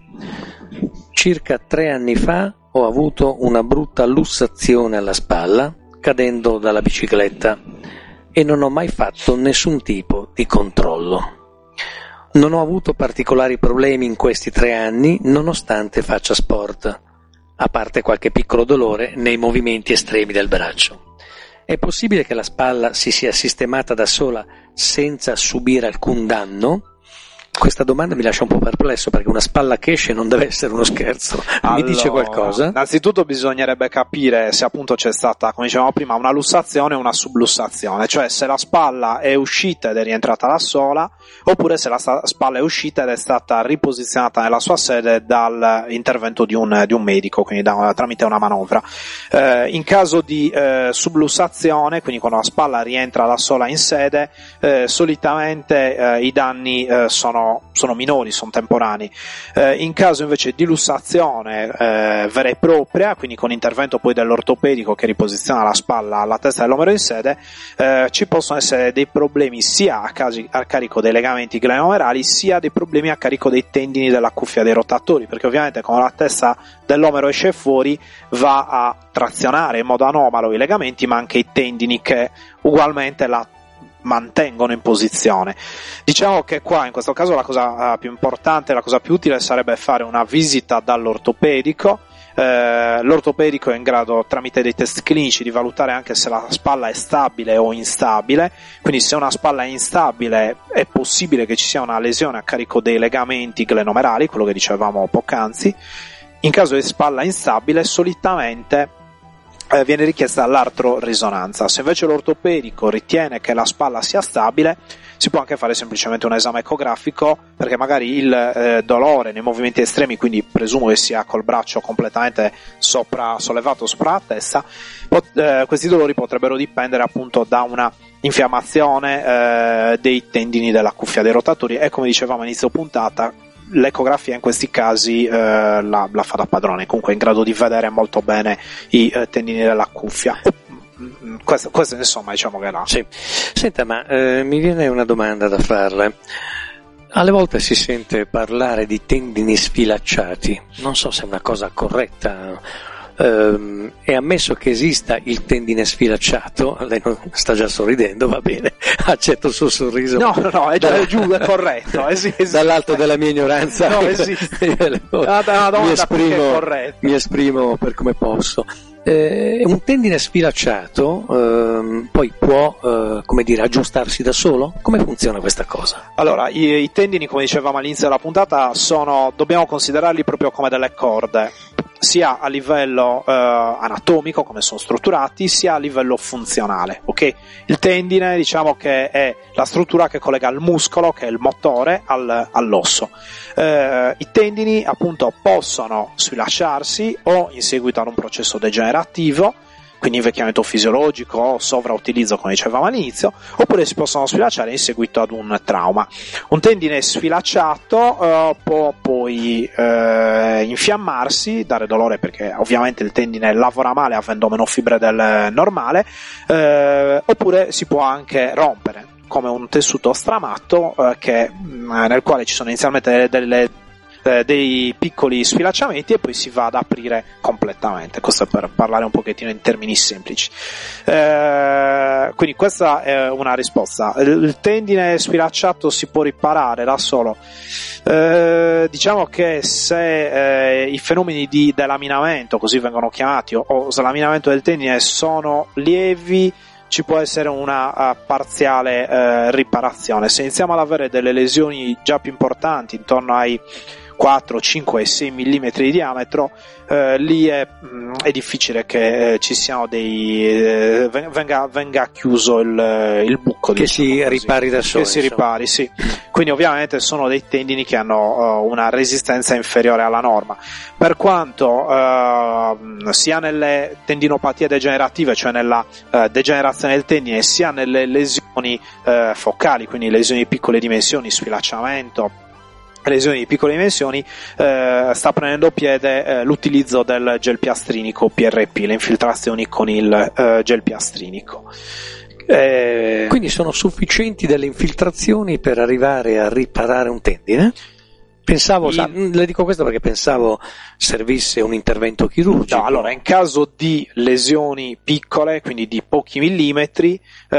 circa tre anni fa ho avuto una brutta lussazione alla spalla cadendo dalla bicicletta e non ho mai fatto nessun tipo di controllo. Non ho avuto particolari problemi in questi tre anni nonostante faccia sport, a parte qualche piccolo dolore nei movimenti estremi del braccio. È possibile che la spalla si sia sistemata da sola senza subire alcun danno? Questa domanda mi lascia un po' perplesso, perché una spalla che esce non deve essere uno scherzo. Allora, mi dice qualcosa? Innanzitutto bisognerebbe capire se appunto c'è stata, come dicevamo prima, una lussazione o una sublussazione, cioè se la spalla è uscita ed è rientrata da sola, oppure se la spalla è uscita ed è stata riposizionata nella sua sede dall'intervento di un, di un medico, quindi da, tramite una manovra. Eh, in caso di eh, sublussazione, quindi quando la spalla rientra da sola in sede, eh, solitamente eh, i danni eh, sono sono minori, sono temporanei. Eh, in caso invece di lussazione eh, vera e propria, quindi con intervento poi dell'ortopedico che riposiziona la spalla alla testa dell'omero in sede, eh, ci possono essere dei problemi sia a, casi, a carico dei legamenti glenomerali, sia dei problemi a carico dei tendini della cuffia dei rotatori, perché ovviamente quando la testa dell'omero esce fuori va a trazionare in modo anomalo i legamenti, ma anche i tendini che ugualmente la mantengono in posizione. Diciamo che qua in questo caso la cosa uh, più importante, la cosa più utile sarebbe fare una visita dall'ortopedico. Eh, l'ortopedico è in grado tramite dei test clinici di valutare anche se la spalla è stabile o instabile, quindi se una spalla è instabile è possibile che ci sia una lesione a carico dei legamenti glenomerali, quello che dicevamo poc'anzi. In caso di spalla instabile solitamente Eh, viene richiesta l'artrorisonanza. Se invece l'ortopedico ritiene che la spalla sia stabile, si può anche fare semplicemente un esame ecografico, perché magari il eh, dolore nei movimenti estremi, quindi presumo che sia col braccio completamente sopra, sollevato sopra la testa, pot- eh, questi dolori potrebbero dipendere appunto da una infiammazione eh, dei tendini della cuffia dei rotatori, e come dicevamo a inizio puntata, l'ecografia in questi casi eh, la, la fa da padrone, comunque è in grado di vedere molto bene i eh, tendini della cuffia. Questo, questo insomma diciamo che là. Sì. Senta, ma eh, mi viene una domanda da farle. Alle volte si sente parlare di tendini sfilacciati, non so se è una cosa corretta. Um, è ammesso che esista il tendine sfilacciato, lei non sta già sorridendo, va bene, accetto il suo sorriso. No, no, no, è già da, giù, è corretto. Esiste. Dall'alto della mia ignoranza, no, esiste. mi, esprimo, mi esprimo per come posso. Eh, un tendine sfilacciato eh, poi può eh, come dire aggiustarsi da solo? Come funziona questa cosa? Allora, i, i tendini, come dicevamo all'inizio della puntata, sono, dobbiamo considerarli proprio come delle corde. sia a livello eh, anatomico, come sono strutturati, sia a livello funzionale. Ok? Il tendine, diciamo che è la struttura che collega il muscolo, che è il motore, al, all'osso. Eh, I tendini appunto possono sfilacciarsi o in seguito ad un processo degenerativo, quindi invecchiamento fisiologico o sovrautilizzo, come dicevamo all'inizio, oppure si possono sfilacciare in seguito ad un trauma. Un tendine sfilacciato eh, può poi eh, infiammarsi, dare dolore, perché ovviamente il tendine lavora male avendo meno fibre del normale, eh, oppure si può anche rompere, come un tessuto stramato eh, che, nel quale ci sono inizialmente delle, delle dei piccoli sfilacciamenti e poi si va ad aprire completamente. Questo è per parlare un pochettino in termini semplici. Eh, quindi questa è una risposta. Il tendine sfilacciato si può riparare da solo. Eh, diciamo che se eh, i fenomeni di delaminamento, così vengono chiamati, o, o slaminamento del tendine sono lievi, ci può essere una uh, parziale uh, riparazione. Se iniziamo ad avere delle lesioni già più importanti, intorno ai quattro, cinque e sei millimetri di diametro, eh, lì è, mh, è difficile che eh, ci siano dei eh, venga, venga chiuso il, il buco, che diciamo si così. ripari da solo, che si ripari, sì. Quindi ovviamente sono dei tendini che hanno uh, una resistenza inferiore alla norma, per quanto uh, sia nelle tendinopatie degenerative, cioè nella uh, degenerazione del tendine, sia nelle lesioni uh, focali, quindi lesioni di piccole dimensioni, sfilacciamento, lesioni di piccole dimensioni, eh, sta prendendo piede eh, l'utilizzo del gel piastrinico P R P, le infiltrazioni con il eh, gel piastrinico. Eh... Quindi sono sufficienti delle infiltrazioni per arrivare a riparare un tendine? Pensavo, In... sa, le dico questo perché pensavo servisse un intervento chirurgico. No, allora, in caso di lesioni piccole, quindi di pochi millimetri,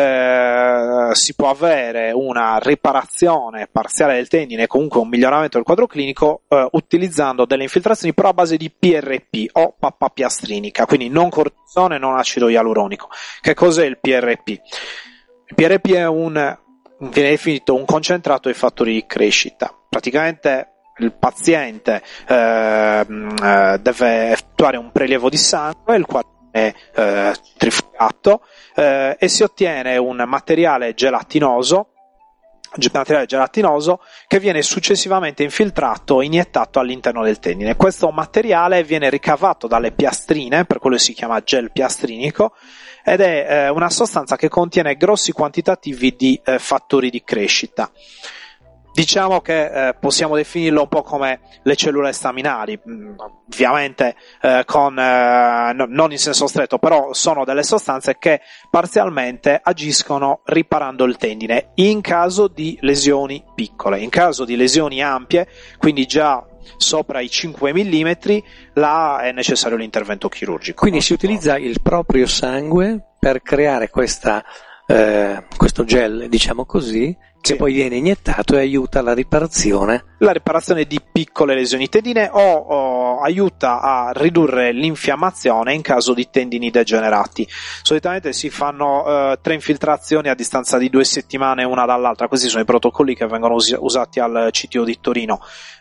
eh, si può avere una riparazione parziale del tendine, comunque un miglioramento del quadro clinico, eh, utilizzando delle infiltrazioni però a base di P R P o pappa piastrinica, quindi non cortisone, non acido ialuronico. Che cos'è il P R P? Il P R P è un, viene definito un concentrato dei fattori di crescita. Praticamente il paziente eh, deve effettuare un prelievo di sangue, il quale è eh, trifugato, eh, e si ottiene un materiale gelatinoso, materiale gelatinoso che viene successivamente infiltrato e iniettato all'interno del tendine. Questo materiale viene ricavato dalle piastrine, per quello si chiama gel piastrinico, ed è eh, una sostanza che contiene grossi quantitativi di eh, fattori di crescita. Diciamo che eh, possiamo definirlo un po' come le cellule staminali, ovviamente eh, con, eh, no, non in senso stretto, però sono delle sostanze che parzialmente agiscono riparando il tendine in caso di lesioni piccole. In caso di lesioni ampie, quindi già sopra i cinque millimetri, là è necessario l'intervento chirurgico. Quindi si utilizza il proprio sangue per creare questa, eh, questo gel, diciamo così, che sì, poi viene iniettato e aiuta la riparazione. La riparazione di piccole lesioni tendine o, o aiuta a ridurre l'infiammazione in caso di tendini degenerati. Solitamente si fanno eh, tre infiltrazioni a distanza di due settimane una dall'altra, questi sono i protocolli che vengono us- usati al C T O di Torino.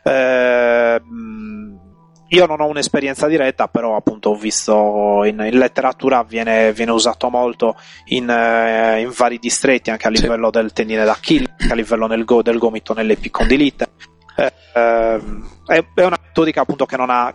Eh, Io non ho un'esperienza diretta, però appunto ho visto in, in letteratura viene, viene usato molto in, eh, in vari distretti, anche a livello sì. del tendine d'Achille, anche a livello nel go, del gomito nell'epicondilite. Eh, eh, è, è una metodica appunto che non ha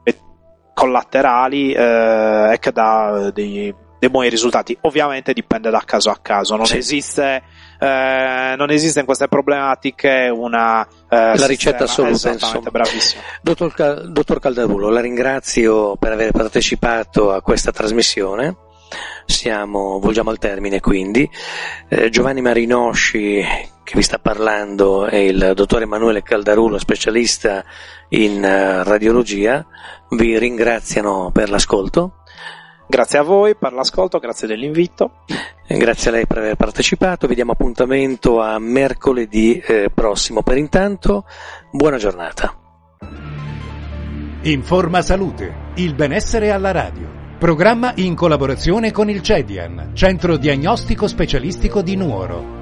collaterali eh, e che dà dei, dei buoni risultati. Ovviamente dipende da caso a caso, non sì. esiste eh, non esiste in queste problematiche una eh, la ricetta assoluta, insomma. Bravissimo. Dottor, Cal- dottor Caldarulo, la ringrazio per aver partecipato a questa trasmissione. Siamo, volgiamo al termine quindi. eh, Giovanni Marinosci, che vi sta parlando, è il dottor Emanuele Caldarulo, specialista in uh, radiologia. Vi ringraziano per l'ascolto. Grazie a voi per l'ascolto, grazie dell'invito. Grazie a lei per aver partecipato, vi diamo appuntamento a mercoledì eh, prossimo. Per intanto, buona giornata. Informa Salute, il benessere alla radio. Programma in collaborazione con il CEDIAN, Centro Diagnostico Specialistico di Nuoro.